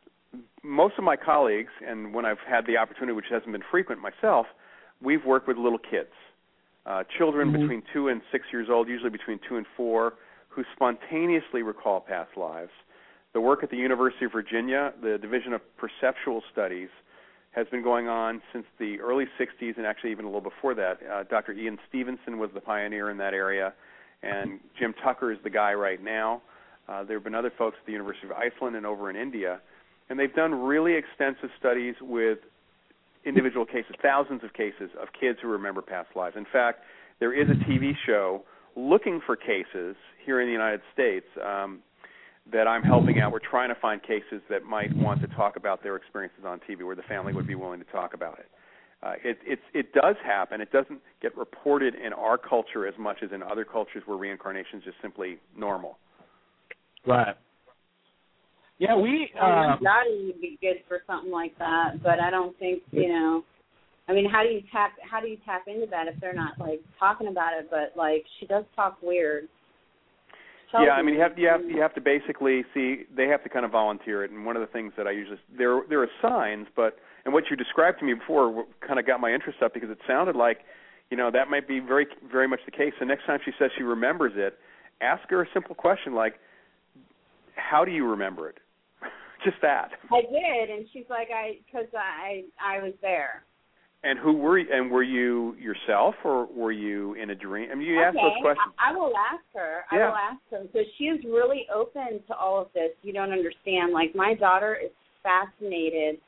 Most of my colleagues, and when I've had the opportunity, which hasn't been frequent myself, we've worked with little kids, uh, children mm-hmm. between two and six years old, usually between two and four, who spontaneously recall past lives. The work at the University of Virginia, the Division of Perceptual Studies, has been going on since the early sixties, and actually even a little before that. Uh, Doctor Ian Stevenson was the pioneer in that area, and Jim Tucker is the guy right now. Uh, there have been other folks at the University of Iceland and over in India, and they've done really extensive studies with individual cases, thousands of cases of kids who remember past lives. In fact, there is a T V show looking for cases here in the United States um, that I'm helping out. We're trying to find cases that might want to talk about their experiences on T V, where the family would be willing to talk about it. Uh, it, it's, it does happen. It doesn't get reported in our culture as much as in other cultures where reincarnation is just simply normal. Right. Yeah, we... Um, um, Dottie would be good for something like that, but I don't think, you know... I mean, how do you tap how do you tap into that if they're not, like, talking about it, but, like, she does talk weird. Tell yeah, I mean, you have, you have you have to basically see, they have to kind of volunteer it, and one of the things that I usually, there there are signs, but, and what you described to me before kind of got my interest up because it sounded like, you know, that might be very, very much the case. So next time she says she remembers it, ask her a simple question like, how do you remember it? Just that. I did, and she's like, I, because I, I was there. And who were you, and were you yourself, or were you in a dream? I mean, you okay. asked those questions. I, I will ask her. Yeah. I will ask her because she is really open to all of this. You don't understand. Like, my daughter is fascinated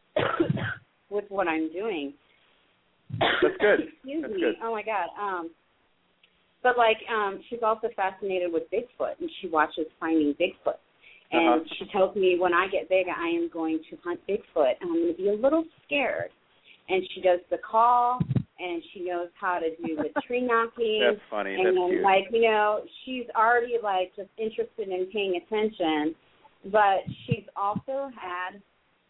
with what I'm doing. That's good. Excuse That's me. good. Oh my God. Um, but like, um, she's also fascinated with Bigfoot, and she watches Finding Bigfoot. And uh-huh. she tells me when I get big, I am going to hunt Bigfoot, and I'm going to be a little scared. And she does the call, and she knows how to do the tree knocking. That's funny. And That's then, cute. like, you know, she's already, like, just interested in paying attention. But she's also had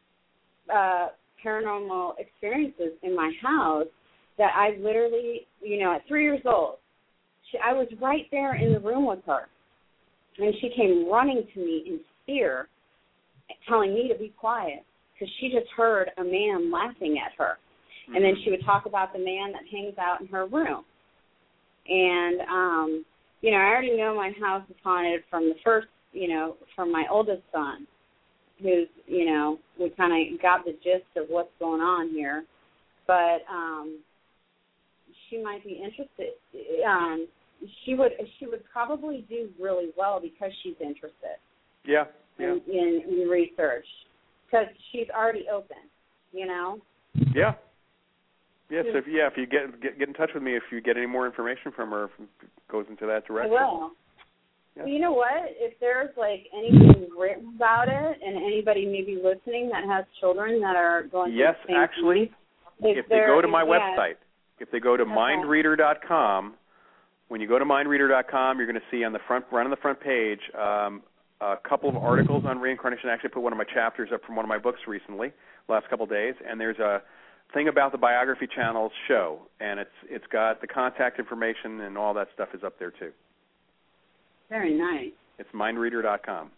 uh, paranormal experiences in my house that I literally, you know, at three years old, she, I was right there in the room with her. And she came running to me in fear, telling me to be quiet, because she just heard a man laughing at her. Mm-hmm. And then she would talk about the man that hangs out in her room. And, um, you know, I already know my house is haunted from the first, you know, from my oldest son. who's, you know, we kind of got the gist of what's going on here. But um, she might be interested. Um, she would she would probably do really well because she's interested. Yeah. yeah. In, in, in research, because she's already open, you know. Yeah. Yes. Yeah, so if, yeah. If you get, get get in touch with me, if you get any more information from her, if it goes into that direction. I will. Yeah. Well, you know what? If there's like anything written about it, and anybody maybe listening that has children that are going yes, through the same actually, thing, if they go to my yeah. website, if they go to okay. mind reader dot com, when you go to mind reader dot com, you're going to see on the front, right on the front page, um, a couple of articles on reincarnation. I actually put one of my chapters up from one of my books recently, last couple of days, and there's a thing about the Biography Channel's show, and it's it's got the contact information and all that stuff is up there too. Very nice. It's mind reader dot com.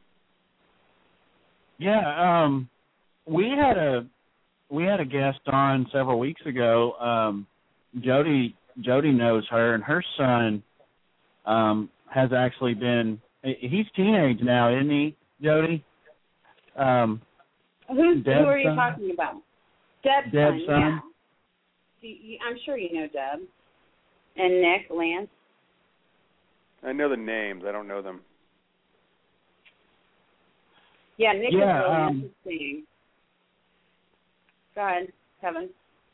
Yeah, um, we had a we had a guest on several weeks ago. Um, Jody Jody knows her, and her son um, has actually been. He's teenage now, isn't he, Jody? Um, Who's, who are you son? talking about? Deb's, Deb's son. son. Yeah. You, you, I'm sure you know Deb and Nick, Lance. I know the names. I don't know them. Yeah, Nick yeah, is really um, interesting. Go ahead, Kevin.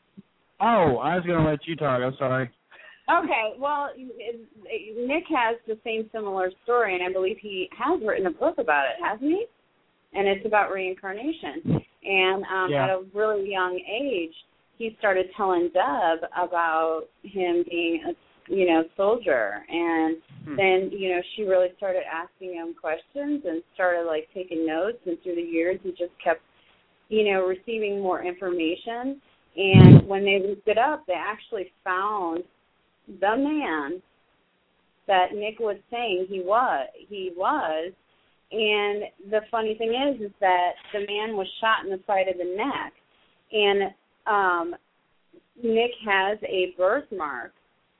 Oh, I was going to let you talk. I'm sorry. Okay, well, Nick has the same similar story, and I believe he has written a book about it, hasn't he? And it's about reincarnation. And um, yeah. at a really young age, he started telling Deb about him being a you know, soldier. And hmm. then, you know, she really started asking him questions and started, like, taking notes. And through the years, he just kept, you know, receiving more information. And when they looked it up, they actually found the man that Nick was saying he was. He was. And the funny thing is, is that the man was shot in the side of the neck. And um, Nick has a birthmark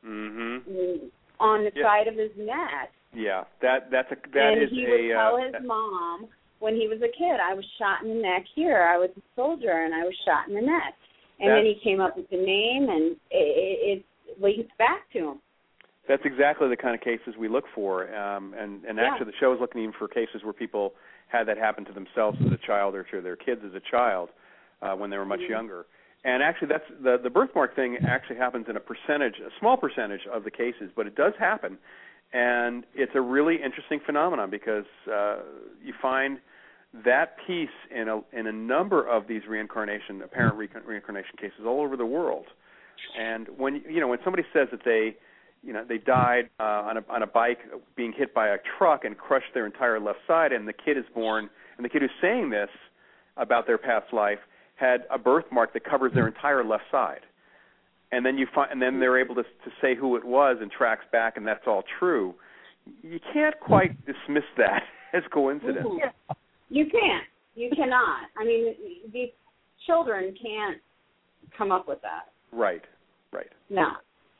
Mm-hmm. on the yeah. side of his neck. Yeah, that that's a that and is he a. would tell uh, his mom when he was a kid, I was shot in the neck here. I was a soldier and I was shot in the neck. And then he came up with the name, and it, it, it links back to him. That's exactly the kind of cases we look for, um, and and yeah. actually the show is looking even for cases where people had that happen to themselves as a child or to their kids as a child uh, when they were much mm-hmm. younger. And actually, that's the the birthmark thing actually happens in a percentage, a small percentage of the cases, but it does happen, and it's a really interesting phenomenon because uh, you find that piece in a in a number of these reincarnation, apparent re- reincarnation cases all over the world. And when you know when somebody says that they, you know, they died uh, on a on a bike being hit by a truck and crushed their entire left side, and the kid is born, and the kid who's saying this about their past life had a birthmark that covers their entire left side, and then you find, and then they're able to to say who it was and tracks back, and that's all true. You can't quite dismiss that as coincidence. Mm-hmm. You can't. You cannot. I mean, these children can't come up with that. Right. Right. No.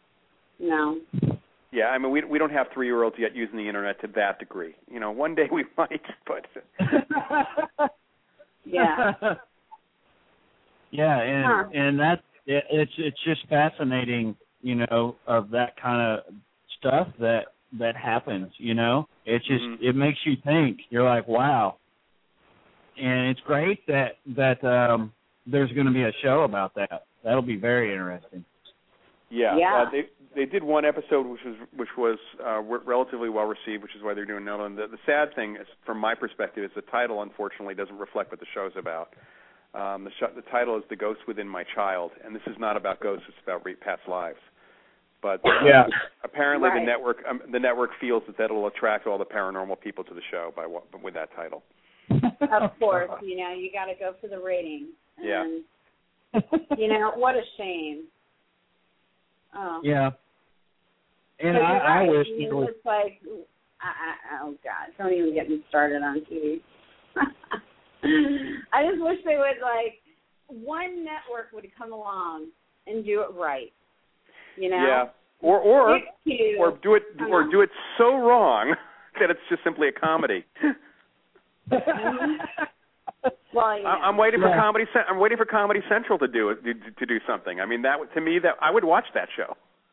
No. Yeah, I mean, we we don't have three-year-olds yet using the internet to that degree. You know, one day we might, but. yeah. Yeah, and huh. and that's it, it's it's just fascinating, you know, of that kind of stuff that that happens. You know, it just mm-hmm. it makes you think. You're like, wow, and it's great that that um, there's going to be a show about that. That'll be very interesting. Yeah, yeah. Uh, they they did one episode which was which was uh, relatively well received, which is why they're doing another one. The, the sad thing, is, from my perspective, is the title unfortunately doesn't reflect what the show's about. Um, the, sh- the title is The Ghost Within My Child, and this is not about ghosts, it's about re- past lives. But uh, yeah. apparently right. the network um, the network feels that that will attract all the paranormal people to the show by with that title. Of course, you know, you got to go for the ratings. Yeah. And, you know, what a shame. Oh. Yeah. And I, right. I wish I mean, it was... It's like, I, I, oh, God, don't even get me started on T V. I just wish they would, like, one network would come along and do it right, you know? Yeah, or or you, or do it uh-huh. or do it so wrong that it's just simply a comedy. Mm-hmm. Well, you know. I'm waiting for Yeah. comedy. I'm waiting for Comedy Central to do it to, to do something. I mean, that to me, that I would watch that show.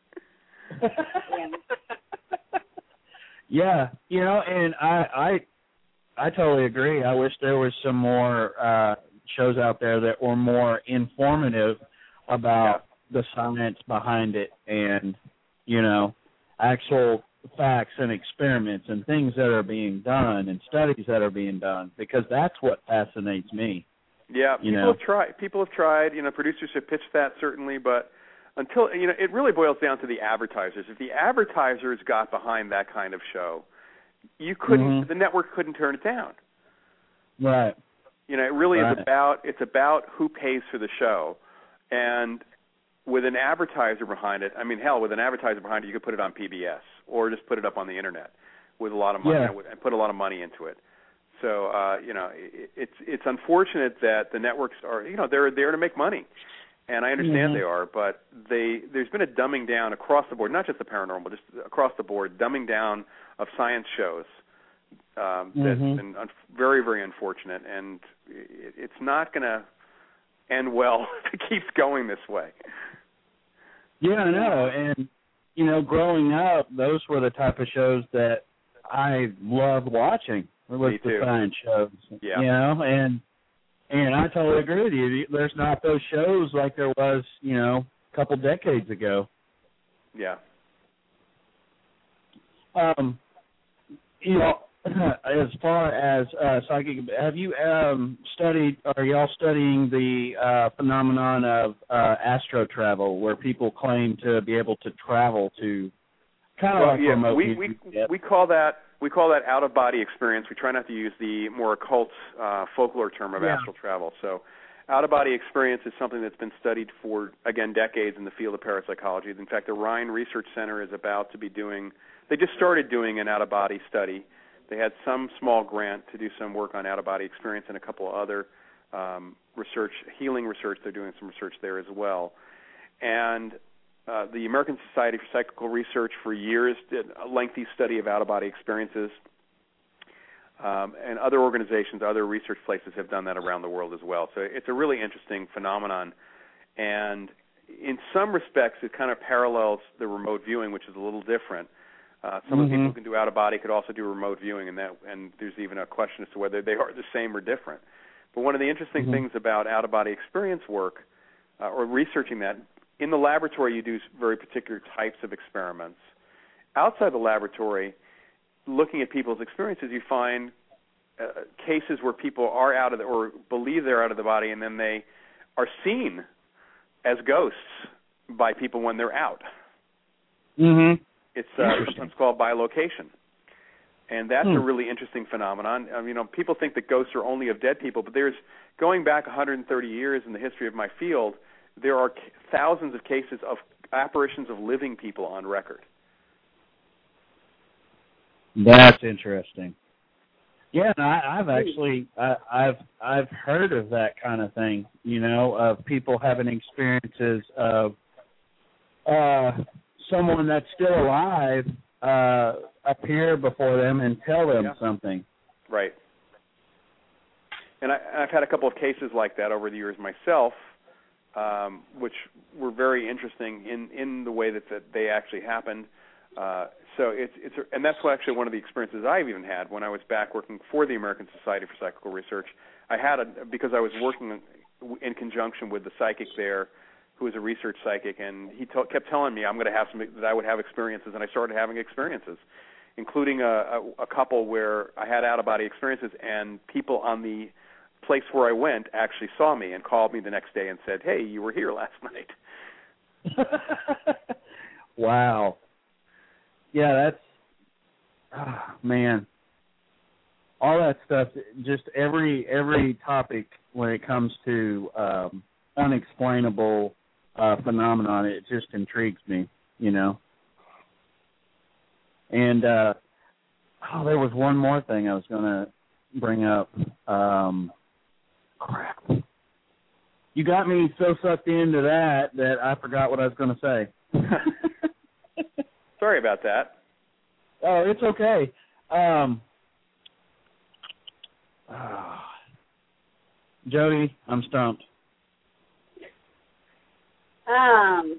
Yeah. Yeah, you know, and I, I, I totally agree. I wish there was some more uh, shows out there that were more informative about yeah. the science behind it, and you know, actual facts and experiments and things that are being done and studies that are being done, because that's what fascinates me. Yeah, you people know? have tried. People have tried. You know, producers have pitched that certainly, but until you know, it really boils down to the advertisers. If the advertisers got behind that kind of show, you couldn't. Mm-hmm. The network couldn't turn it down. Right. You know, it really right. is about. It's about who pays for the show, and with an advertiser behind it. I mean, hell, with an advertiser behind it, you could put it on P B S or just put it up on the internet with a lot of money yeah. and put a lot of money into it. So, uh, you know, it, it's it's unfortunate that the networks are, you know, they're there to make money, and I understand mm-hmm. they are, but they there's been a dumbing down across the board, not just the paranormal, just across the board, dumbing down of science shows. Um, mm-hmm. That's been un- very, very unfortunate, and it, it's not going to end well if it keeps going this way. Yeah, I know, and you know, growing up, those were the type of shows that I loved watching. Was Me the too. science shows, yeah. you know, and and I totally agree with you. There's not those shows like there was, you know, a couple decades ago. Yeah. Um, you know, as far as uh, psychic, have you um, studied? Are y'all studying the uh, phenomenon of uh, astro travel, where people claim to be able to travel to kind of well, like yeah, remote? we we yep. we call that we call that out of body experience. We try not to use the more occult uh, folklore term of yeah. astral travel. So, out of body experience is something that's been studied for again decades in the field of parapsychology. In fact, the Rhine Research Center is about to be doing. They just started doing an out of body study. They had some small grant to do some work on out of body experience and a couple of other um, research, healing research. They're doing some research there as well, and Uh, the American Society for Psychical Research for years did a lengthy study of out-of-body experiences, um, and other organizations, other research places have done that around the world as well. So it's a really interesting phenomenon, and in some respects it kind of parallels the remote viewing, which is a little different. Uh, some mm-hmm. of the people who can do out-of-body could also do remote viewing, and that, and there's even a question as to whether they are the same or different. But one of the interesting mm-hmm. things about out-of-body experience work, uh, or researching that, in the laboratory, you do very particular types of experiments. Outside the laboratory, looking at people's experiences, you find uh, cases where people are out of the, or believe they're out of the body, and then they are seen as ghosts by people when they're out. Mm-hmm. It's uh, sometimes called bilocation, and that's hmm. a really interesting phenomenon. Um, you know, people think that ghosts are only of dead people, but there's going back one hundred thirty years in the history of my field. There are thousands of cases of apparitions of living people on record. That's interesting. Yeah, and I, I've actually I, I've I've heard of that kind of thing. You know, of people having experiences of uh, someone that's still alive uh, appear before them and tell them yeah. something. Right. And I, I've had a couple of cases like that over the years myself. Um, which were very interesting in, in the way that, that they actually happened. Uh, so it's it's a, and that's what actually one of the experiences I've even had when I was back working for the American Society for Psychical Research. I had a because I was working in conjunction with the psychic there, who was a research psychic, and he t- kept telling me I'm going to have some that I would have experiences, and I started having experiences, including a, a, a couple where I had out of body experiences, and people on the place where I went actually saw me and called me the next day and said, "Hey, you were here last night." Wow. Yeah, that's oh, man. All that stuff. Just every every topic when it comes to um, unexplainable uh, phenomenon, it just intrigues me. You know. And uh, oh, there was one more thing I was going to bring up. Um, Crap. You got me so sucked into that that I forgot what I was going to say. Sorry about that. Oh, it's okay. Um, oh, Jody, I'm stumped. Um.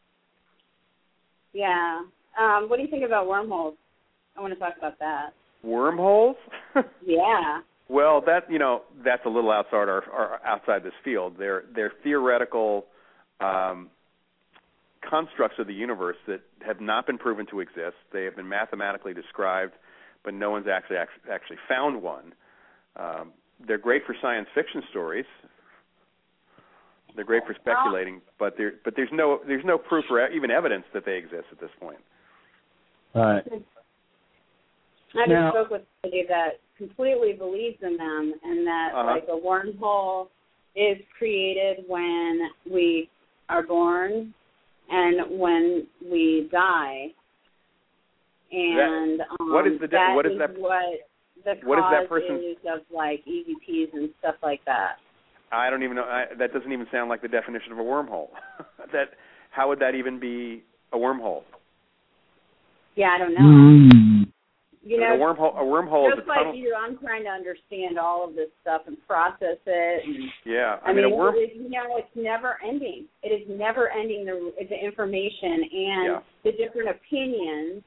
Yeah. Um. What do you think about wormholes? I want to talk about that. Wormholes? Yeah. Well, that you know, that's a little outside our, our outside this field. They're they're theoretical um, constructs of the universe that have not been proven to exist. They have been mathematically described, but no one's actually actually found one. Um, they're great for science fiction stories. They're great for speculating, but there but there's no there's no proof or even evidence that they exist at this point. All right. I just Now, spoke with somebody that completely believes in them, and that uh-huh. like a wormhole is created when we are born and when we die. And that, um, what is the de- that what is is that? what the what cause is that person? is of like E V Ps and stuff like that. I don't even know. I, that doesn't even sound like the definition of a wormhole. that how would that even be a wormhole? Yeah, I don't know. mm, You know, a wormhole. A wormhole just is a like tunnel. you, I'm trying to understand all of this stuff and process it. And, Yeah, I, I mean, mean, a worm. it is, you know, it's never ending. It is never ending the the information and Yeah. the different opinions.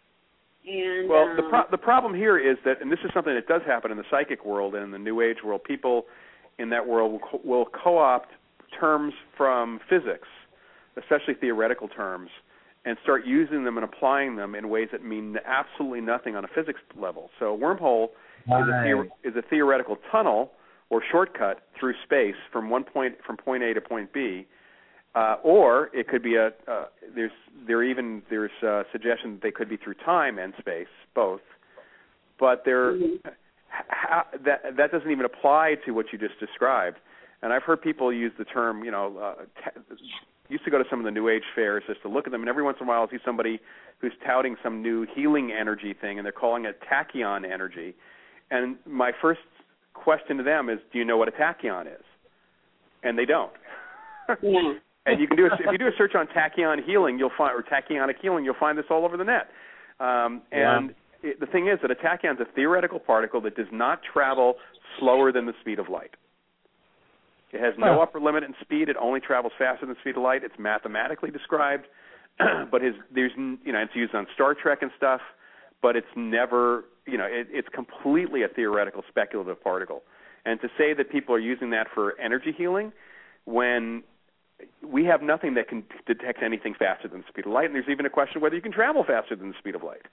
And Well, um, the pro- the problem here is that, and this is something that does happen in the psychic world and in the New Age world. People in that world will, co- will co-opt terms from physics, especially theoretical terms, and start using them and applying them in ways that mean absolutely nothing on a physics level. So a wormhole right. is a theor- is a theoretical tunnel or shortcut through space from one point from point A to point B, uh, or it could be a uh, there's there even there's a suggestion that they could be through time and space, both, but they're mm-hmm. ha- that that doesn't even apply to what you just described. And I've heard people use the term, you know. Uh, t- used to go to some of the New Age fairs just to look at them, and every once in a while I'll see somebody who's touting some new healing energy thing, and they're calling it tachyon energy. And my first question to them is, do you know what a tachyon is? And they don't. Yeah. And you can do a, if you do a search on tachyon healing, you'll find or tachyonic healing, you'll find this all over the net. Um, and yeah. it, the thing is that a tachyon is a theoretical particle that does not travel slower than the speed of light. It has no huh. upper limit in speed. It only travels faster than the speed of light. It's mathematically described, but his, there's you know it's used on Star Trek and stuff, but it's never you know it, it's completely a theoretical speculative particle. And to say that people are using that for energy healing, when we have nothing that can detect anything faster than the speed of light, and there's even a question whether you can travel faster than the speed of light.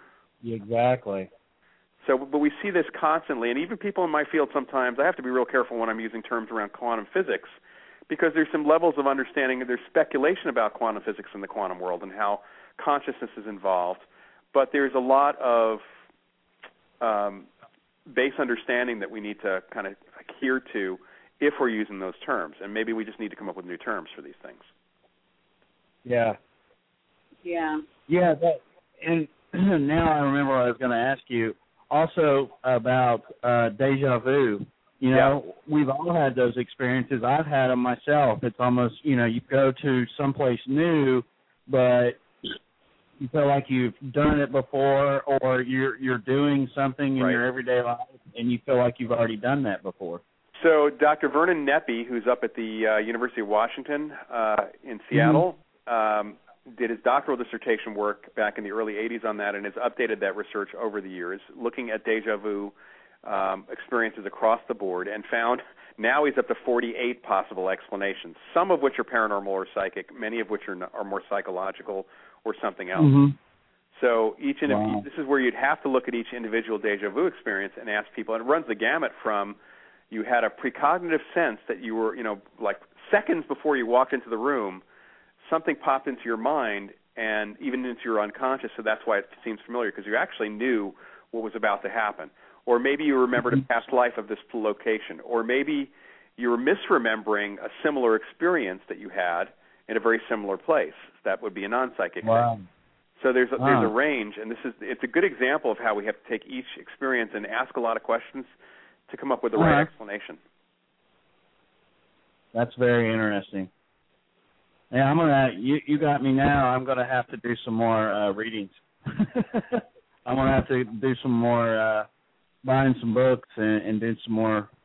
Exactly. So, but we see this constantly, and even people in my field sometimes, I have to be real careful when I'm using terms around quantum physics, because there's some levels of understanding, and there's speculation about quantum physics in the quantum world and how consciousness is involved, but there's a lot of um, base understanding that we need to kind of adhere to if we're using those terms, and maybe we just need to come up with new terms for these things. Yeah. Yeah. Yeah, that, and now I remember what I was going to ask you. Also about uh, deja vu. You know, yeah. We've all had those experiences. I've had them myself. It's almost, you know, you go to someplace new, but you feel like you've done it before, or you're you're doing something in right. your everyday life, and you feel like you've already done that before. So Doctor Vernon Neppy, who's up at the uh, University of Washington uh, in Seattle, mm-hmm. um, did his doctoral dissertation work back in the early eighties on that, and has updated that research over the years, looking at deja vu um, experiences across the board, and found now he's up to forty-eight possible explanations, some of which are paranormal or psychic, many of which are, not, are more psychological or something else. Mm-hmm. So each indiv- wow. this is where you'd have to look at each individual deja vu experience and ask people, and it runs the gamut from you had a precognitive sense that you were, you know, like seconds before you walked into the room, something popped into your mind and even into your unconscious, so that's why it seems familiar, because you actually knew what was about to happen. Or maybe you remembered a past life of this location. Or maybe you were misremembering a similar experience that you had in a very similar place. That would be a non-psychic wow. thing. So there's a, wow. there's a range, and this is it's a good example of how we have to take each experience and ask a lot of questions to come up with the uh-huh. right explanation. That's very interesting. Yeah, I'm gonna. You, you got me now. I'm gonna have to do some more uh, readings. I'm gonna have to do some more, uh, buying some books and, and do some more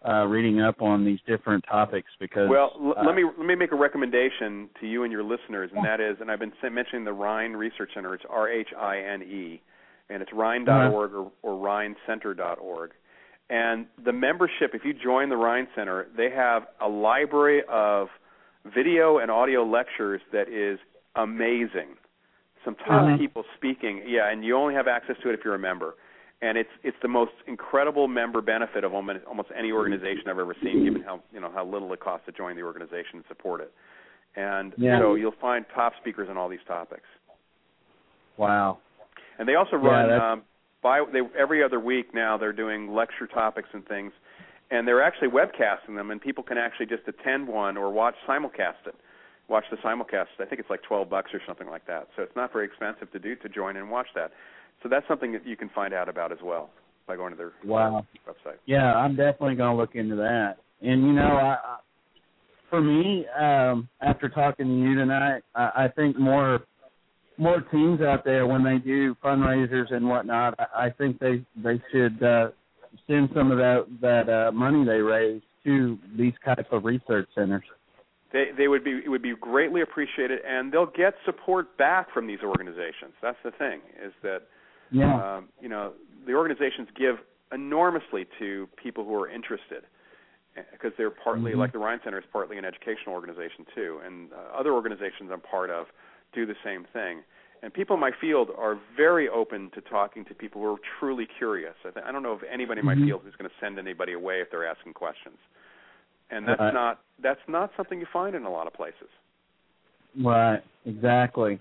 uh, reading up on these different topics because. Well, l- uh, let me let me make a recommendation to you and your listeners, and that is, and I've been mentioning the Rhine Research Center. It's R H I N E, and it's Rhine dot org or, or Rhine Center dot org. And the membership, if you join the Rhine Center, they have a library of video and audio lectures that is amazing. Some top Mm-hmm. people speaking, yeah, and you only have access to it if you're a member. And it's it's the most incredible member benefit of almost, almost any organization I've ever seen, given how you know how little it costs to join the organization and support it. And Yeah. so you'll find top speakers on all these topics. Wow. And they also Yeah, run that's- um, by they, every other week now. They're doing lecture topics and things, and they're actually webcasting them, and people can actually just attend one or watch simulcast it. Watch the simulcast. I think it's like twelve bucks or something like that. So it's not very expensive to do to join and watch that. So that's something that you can find out about as well by going to their Wow. website. Yeah, I'm definitely going to look into that. And, you know, I, I, for me, um, after talking to you tonight, I, I think more more teams out there, when they do fundraisers and whatnot, I, I think they, they should uh, send some of that, that uh, money they raise to these type of research centers. They they would be it would be greatly appreciated, and they'll get support back from these organizations. That's the thing, is that Yeah. um, you know the organizations give enormously to people who are interested, because they're partly Mm-hmm. like the Rhine Center is partly an educational organization too, and uh, other organizations I'm part of do the same thing. And people in my field are very open to talking to people who are truly curious. I, th- I don't know of anybody in my Mhm. field who's going to send anybody away if they're asking questions. And that's Right. not that's not something you find in a lot of places. Right, exactly.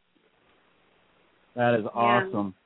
That is Yeah. awesome.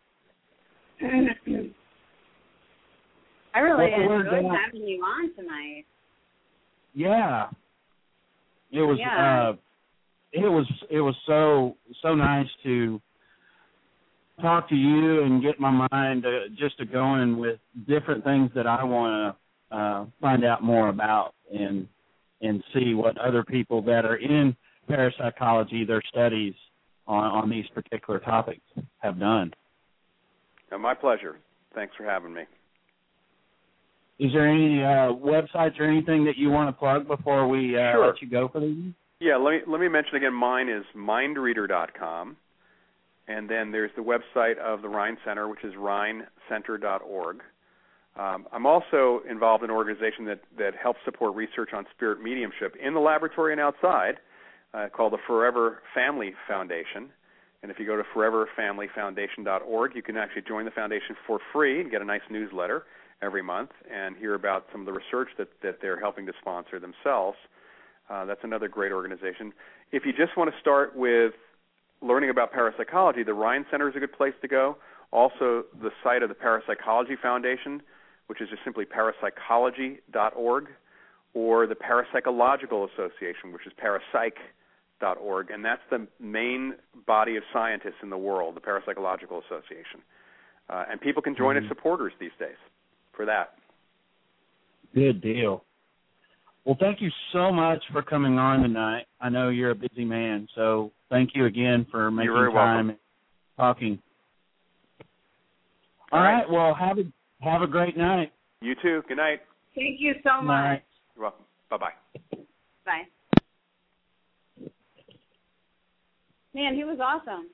I really Well, we're enjoyed gonna- having you on tonight. Yeah. It was Yeah. uh it was it was so so nice to talk to you and get my mind uh, just to going with different things that I want to uh, find out more about and and see what other people that are in parapsychology, their studies on, on these particular topics have done. And my pleasure. Thanks for having me. Is there any uh, websites or anything that you want to plug before we uh, Sure. let you go for the evening? Yeah, let me let me mention again. Mine is mind reader dot com, and then there's the website of the Rhine Center, which is Rhine Center dot org. Um, I'm also involved in an organization that, that helps support research on spirit mediumship in the laboratory and outside, uh, called the Forever Family Foundation. And if you go to forever family foundation dot org, you can actually join the foundation for free and get a nice newsletter every month and hear about some of the research that, that they're helping to sponsor themselves. Uh, that's another great organization. If you just want to start with learning about parapsychology, the Rhine Center is a good place to go. Also, the site of the Parapsychology Foundation, which is just simply parapsychology dot org, or the Parapsychological Association, which is parapsych dot org, and that's the main body of scientists in the world, the Parapsychological Association. Uh, and people can join Mm-hmm. as supporters these days for that. Good deal. Well, thank you so much for coming on tonight. I know you're a busy man, so thank you again for making You're very time welcome. and talking. All All right. right. Well, have a have a great night. You too. Good night. Thank you so Good much. night. You're welcome. Bye-bye. Bye. Man, he was awesome.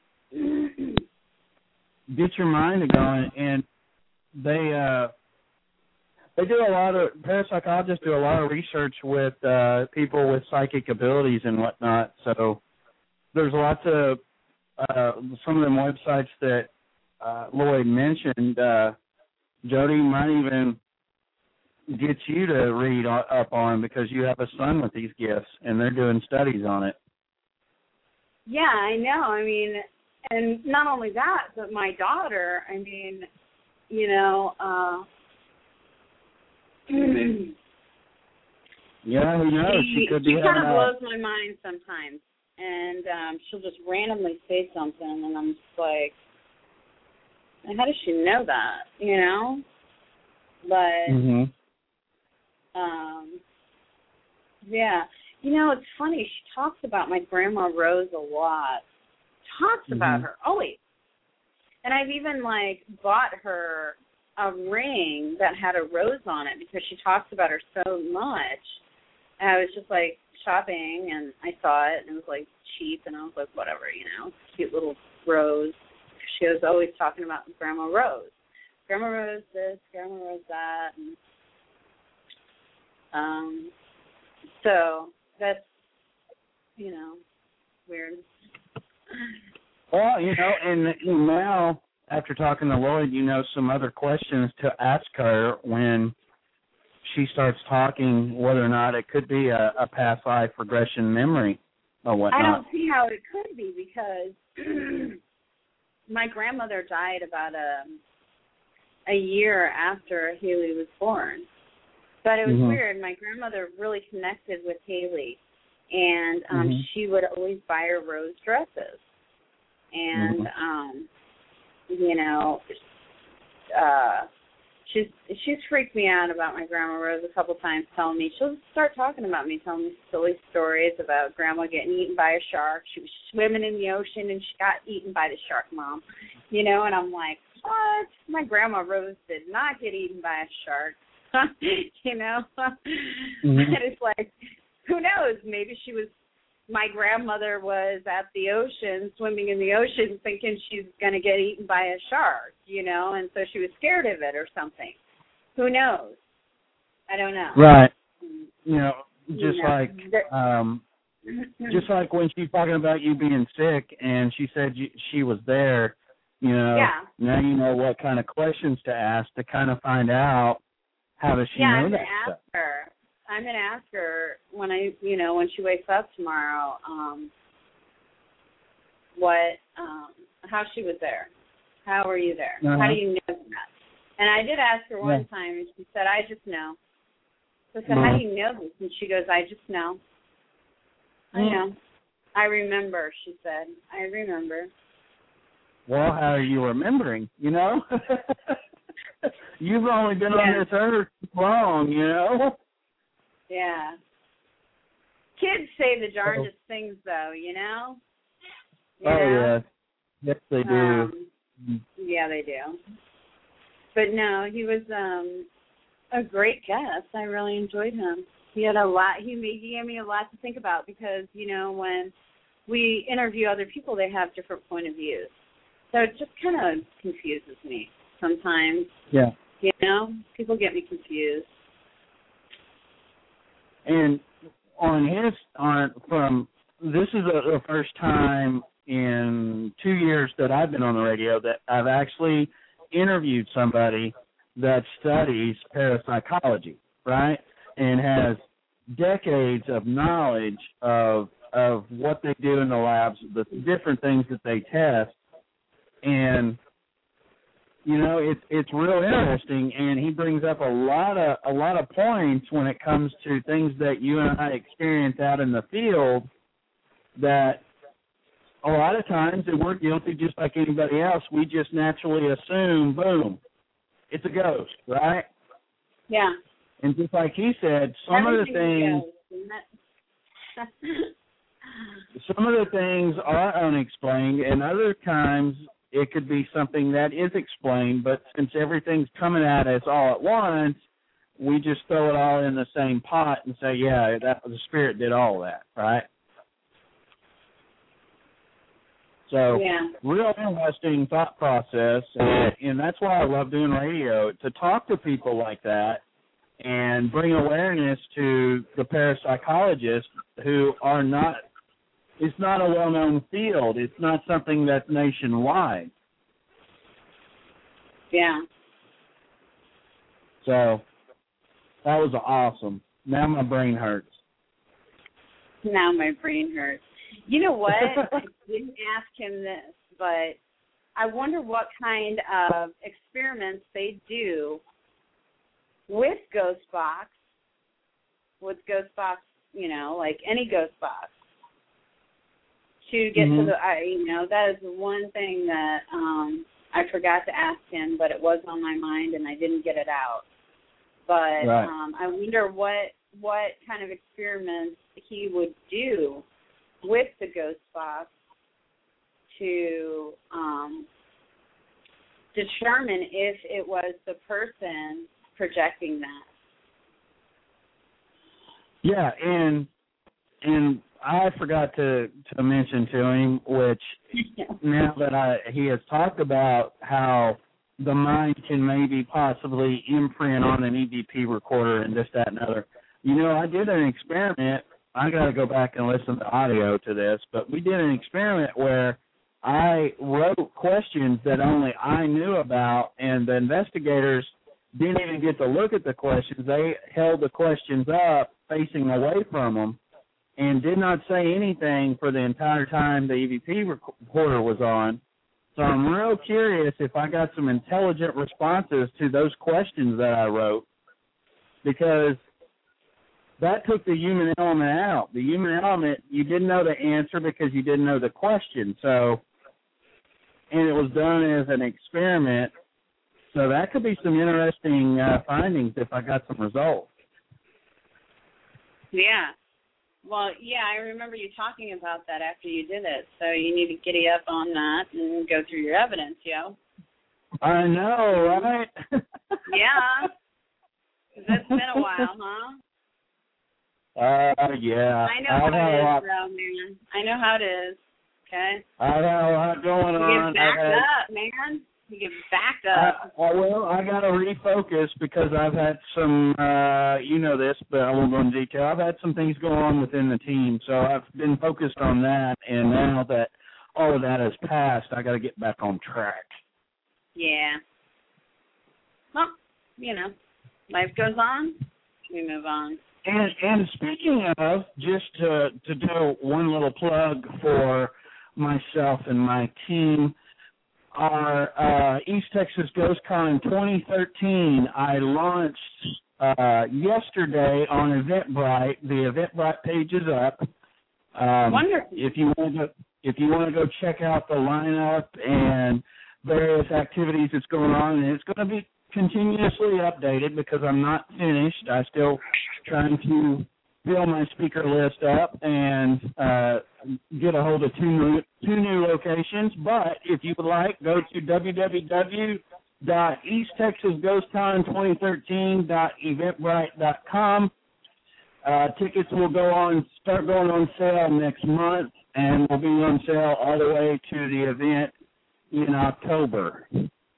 Get your mind going, and they uh, they do a lot of parapsychologists do a lot of research with uh, people with psychic abilities and whatnot. So there's lots of uh, some of them websites that uh, Lloyd mentioned. Uh, Jody might even get you to read o- up on because you have a son with these gifts, and they're doing studies on it. Yeah, I know. I mean, and not only that, but my daughter, I mean, you know, uh, Yeah, who knows? She, she, could she be kind having of a, blows my mind sometimes. And um, she'll just randomly say something, and I'm just like, how does she know that, you know? But, Mhm. um, yeah. You know, it's funny. She talks about my grandma Rose a lot. Talks about Mhm. her, always. And I've even, like, bought her a ring that had a rose on it because she talks about her so much. And I was just like shopping and I saw it and it was like cheap and I was like, whatever, you know, cute little rose. She was always talking about Grandma Rose. Grandma Rose this, Grandma Rose that. And, um, so that's, you know, weird. Well, you know, and, and now, after talking to Lloyd, you know some other questions to ask her when she starts talking, whether or not it could be a, a past life regression memory or whatnot. I don't see how it could be because my grandmother died about a, a year after Haley was born. But it was mm-hmm. weird. My grandmother really connected with Haley, and um, mm-hmm. she would always buy her rose dresses. And, mm-hmm. um, you know, uh, she's she's freaked me out about my Grandma Rose a couple times, telling me, she'll start talking about me, telling me silly stories about Grandma getting eaten by a shark. She was swimming in the ocean, and she got eaten by the shark, Mom. You know, and I'm like, what? My Grandma Rose did not get eaten by a shark. You know? Mm-hmm. And it's like, who knows? Maybe she was, my grandmother was at the ocean, swimming in the ocean, thinking she's going to get eaten by a shark, you know, and so she was scared of it or something. Who knows? I don't know. Right. You know, just you know, like, um, just like when she's talking about you being sick and she said you, she was there, you know, yeah. now you know what kind of questions to ask to kind of find out how does she yeah, know I'm that gonna stuff. ask her. I'm going to ask her when I, you know, when she wakes up tomorrow, um, what, um, how she was there. How were you there? Uh-huh. How do you know that? And I did ask her one yeah. time, and she said, I just know. So I said, uh-huh. how do you know this? And she goes, I just know. I mm. know. I remember, she said. I remember. Well, how are you remembering, you know? You've only been yeah. on this earth long, you know? Yeah. Kids say the darndest oh. things, though, you know? You oh, know? yeah. Yes, they do. Um, yeah, they do. But, no, he was um, a great guest. I really enjoyed him. He had a lot. He, made, he gave me a lot to think about because, you know, when we interview other people, they have different point of views. So it just kind of confuses me sometimes. Yeah. You know? People get me confused. And on his, on from, this is a, the first time in two years that I've been on the radio that I've actually interviewed somebody that studies parapsychology, right, and has decades of knowledge of of what they do in the labs, the different things that they test, and you know, it's it's real interesting, and he brings up a lot of a lot of points when it comes to things that you and I experience out in the field that a lot of times that we're guilty just like anybody else. We just naturally assume, boom, it's a ghost, right? Yeah. And just like he said, some Everything of the things some of the things are unexplained, and other times it could be something that is explained, but since everything's coming at us all at once, we just throw it all in the same pot and say, yeah, that the spirit did all that, right? So, yeah. real interesting thought process, and, and that's why I love doing radio, to talk to people like that and bring awareness to the parapsychologists who are not, it's not a well-known field. It's not something that's nationwide. Yeah. So, that was awesome. Now my brain hurts. Now my brain hurts. You know what? I didn't ask him this, but I wonder what kind of experiments they do with Ghost Box, with Ghost Box, you know, like any Ghost Box, to get mm-hmm. to the, I, you know, that is the one thing that um, I forgot to ask him, but it was on my mind and I didn't get it out. But right. um, I wonder what what kind of experiments he would do with the Ghost Box to um, determine if it was the person projecting that. Yeah, and and I forgot to, to mention to him, which now that I he has talked about how the mind can maybe possibly imprint on an E V P recorder and this, that, and other. You know, I did an experiment. I got to go back and listen to audio to this, but we did an experiment where I wrote questions that only I knew about, and the investigators didn't even get to look at the questions. They held the questions up facing away from them and did not say anything for the entire time the E V P recorder was on. So I'm real curious if I got some intelligent responses to those questions that I wrote, because that took the human element out. The human element, you didn't know the answer because you didn't know the question. So, and it was done as an experiment. So that could be some interesting uh, findings if I got some results. Yeah. Well, yeah, I remember you talking about that after you did it. So you need to giddy up on that and go through your evidence, yo. I know, right? Yeah. 'Cause it's been a while, huh? Uh, yeah. I know I've how it is, lot, bro, man. I know how it is, okay? I've had a lot going you on. get backed had, up, man. You get backed up. I, I, well, I got to refocus because I've had some, uh, you know this, but I won't go into detail. I've had some things going on within the team, so I've been focused on that, and now that all of that has passed, I got to get back on track. Yeah. Well, you know, life goes on, we move on. And and speaking of, just to, to do one little plug for myself and my team, our uh, East Texas Ghost Con twenty thirteen, I launched uh, yesterday on Eventbrite. The Eventbrite page is up. Um, Wonderful. If you want to, if you want to go check out the lineup and various activities that's going on, and it's going to be continuously updated because I'm not finished. I still trying to build my speaker list up and uh, get a hold of two new, two new locations. But if you would like, go to w w w dot east texas ghost con twenty thirteen dot eventbrite dot com. Uh, tickets will go on, start going on sale next month, and will be on sale all the way to the event in October.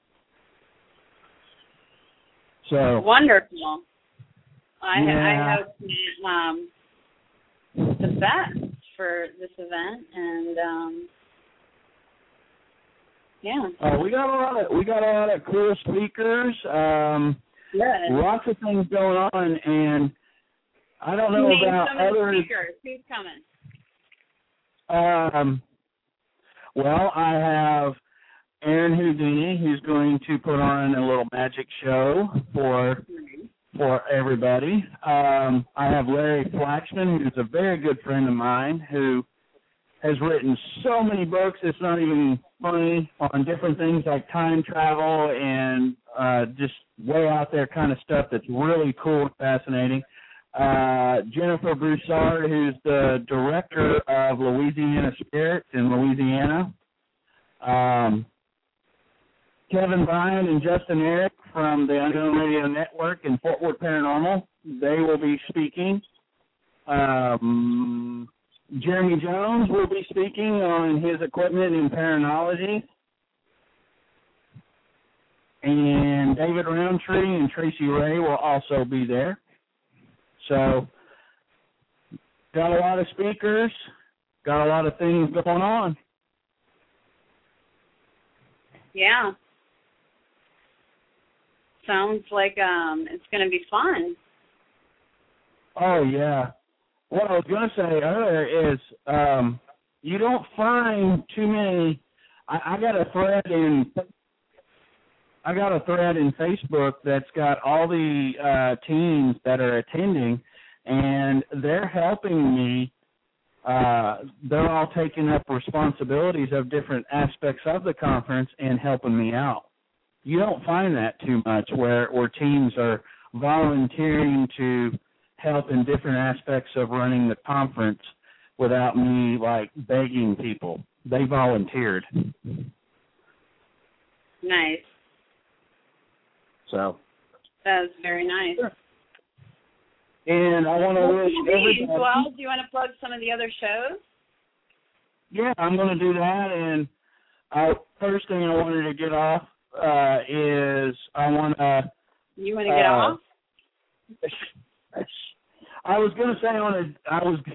So wonderful. I, yeah. I hope um, the best for this event, and um, yeah. Uh, we got a lot of we got a lot of cool speakers. Um, Good. Lots of things going on, and I don't know Name about some of the other. speakers. Who's coming? Um, well, I have Aaron Houdini, who's going to put on a little magic show for for everybody. Um, I have Larry Flaxman, who's a very good friend of mine, who has written so many books, it's not even funny, on different things like time travel and uh, just way out there kind of stuff that's really cool and fascinating. Uh, Jennifer Broussard, who's the director of Louisiana Spirits in Louisiana. Um, Kevin Bryan and Justin Eric from the Unknown Radio Network and Fort Worth Paranormal. They will be speaking. Um, Jeremy Jones will be speaking on his equipment in paranology. And David Roundtree and Tracy Ray will also be there. So, got a lot of speakers, got a lot of things going on. Yeah. Sounds like um, it's going to be fun. Oh, yeah. What I was going to say earlier is um, you don't find too many. I, I got a thread in I got a thread in Facebook that's got all the uh, teams that are attending, and they're helping me. Uh, they're all taking up responsibilities of different aspects of the conference and helping me out. You don't find that too much where, where teams are volunteering to help in different aspects of running the conference without me, like, begging people. They volunteered. Nice. So that was very nice. Sure. And I want to wish everybody. Well, do you want to plug some of the other shows? Yeah, I'm going to do that. And uh, first thing I wanted to get off uh, is I want to. You want to get uh, off? I was going to say on a. I was.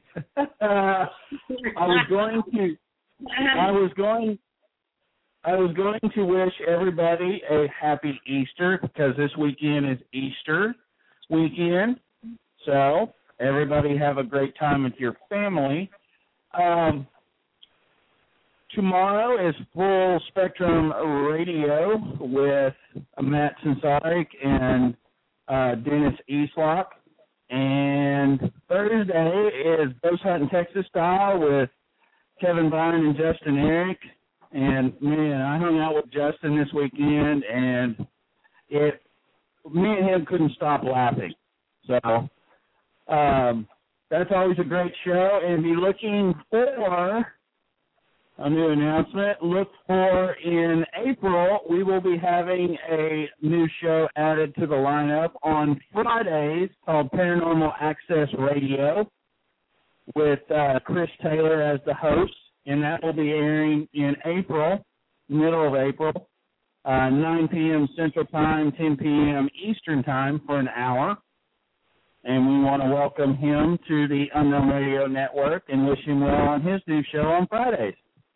I was going to. I was going. I was going to wish everybody a happy Easter because this weekend is Easter weekend. So everybody have a great time with your family. Um, tomorrow is Full Spectrum Radio with Matt Sensarik and uh, Dennis Eastlock. And Thursday is Ghost Hunting Texas Style with Kevin Vine and Justin Eric. And, man, I hung out with Justin this weekend, and it me and him couldn't stop laughing. So um, that's always a great show. And be looking for a new announcement. Look for in April, we will be having a new show added to the lineup on Fridays called Paranormal Access Radio with uh, Chris Taylor as the host. And that will be airing in April, middle of April, uh, nine p.m. Central Time, ten p.m. Eastern Time for an hour. And we want to welcome him to the Unknown Radio Network and wish him well on his new show on Fridays.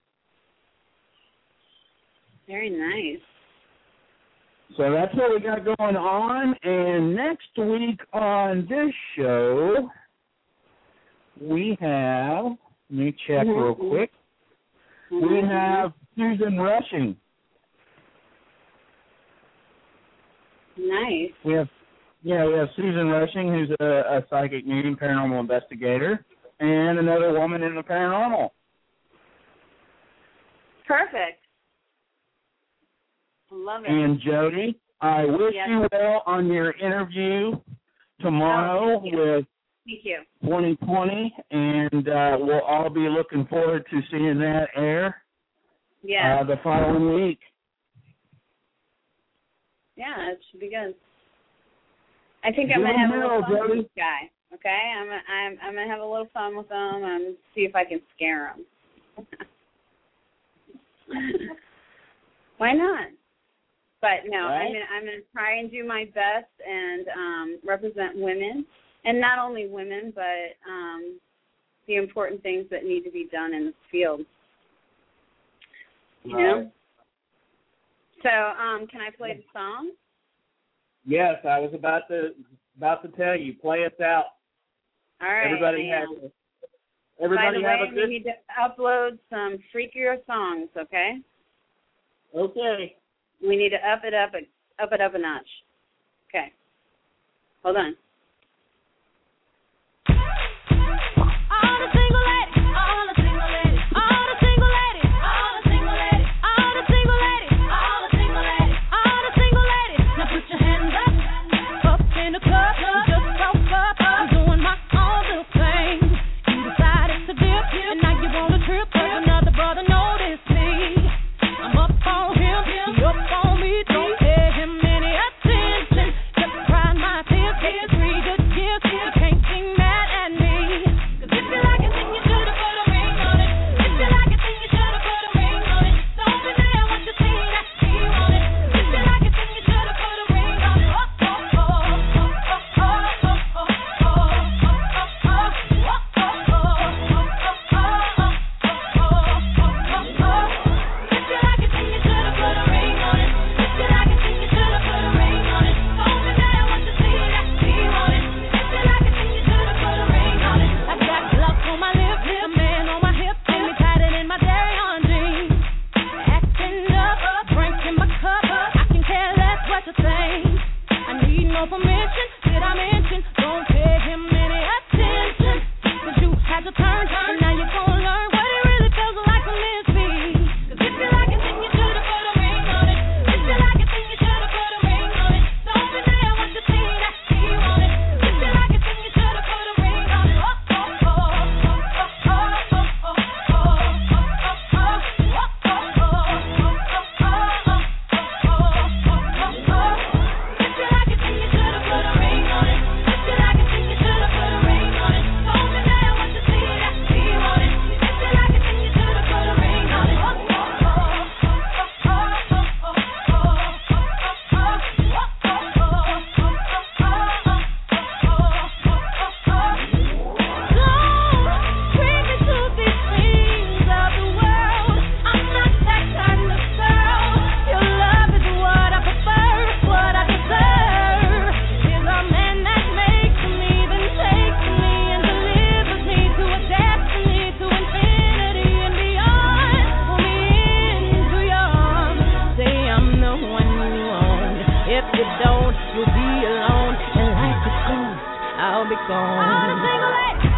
Very nice. So that's what we got going on. And next week on this show, we have... Let me check real quick. We have Susan Rushing. Nice. We have, yeah, we have Susan Rushing, who's a, a psychic medium, paranormal investigator, and another woman in the paranormal. Perfect. Love it. And Jody, I wish yes. you well on your interview tomorrow oh, thank with Thank you. twenty twenty, and uh, we'll all be looking forward to seeing that air yeah. uh, the following week. Yeah, it should be good. I think I'm gonna have a little fun with this guy. Okay, I'm I'm I'm gonna have a little fun with him and see if I can scare him. Why not? But no, right. I'm gonna I'm gonna try and do my best and um, represent women. And not only women, but um, the important things that need to be done in this field. You know? Right. So, um, can I play the song? Yes, I was about to about to tell you. Play us out. All right. Everybody have a, everybody By the have way, a good. we need to upload some freakier songs. Okay. Okay. We need to up it up, up it up a notch. Okay. Hold on. Don't pay him any attention. Just cry my tears. On a single leg.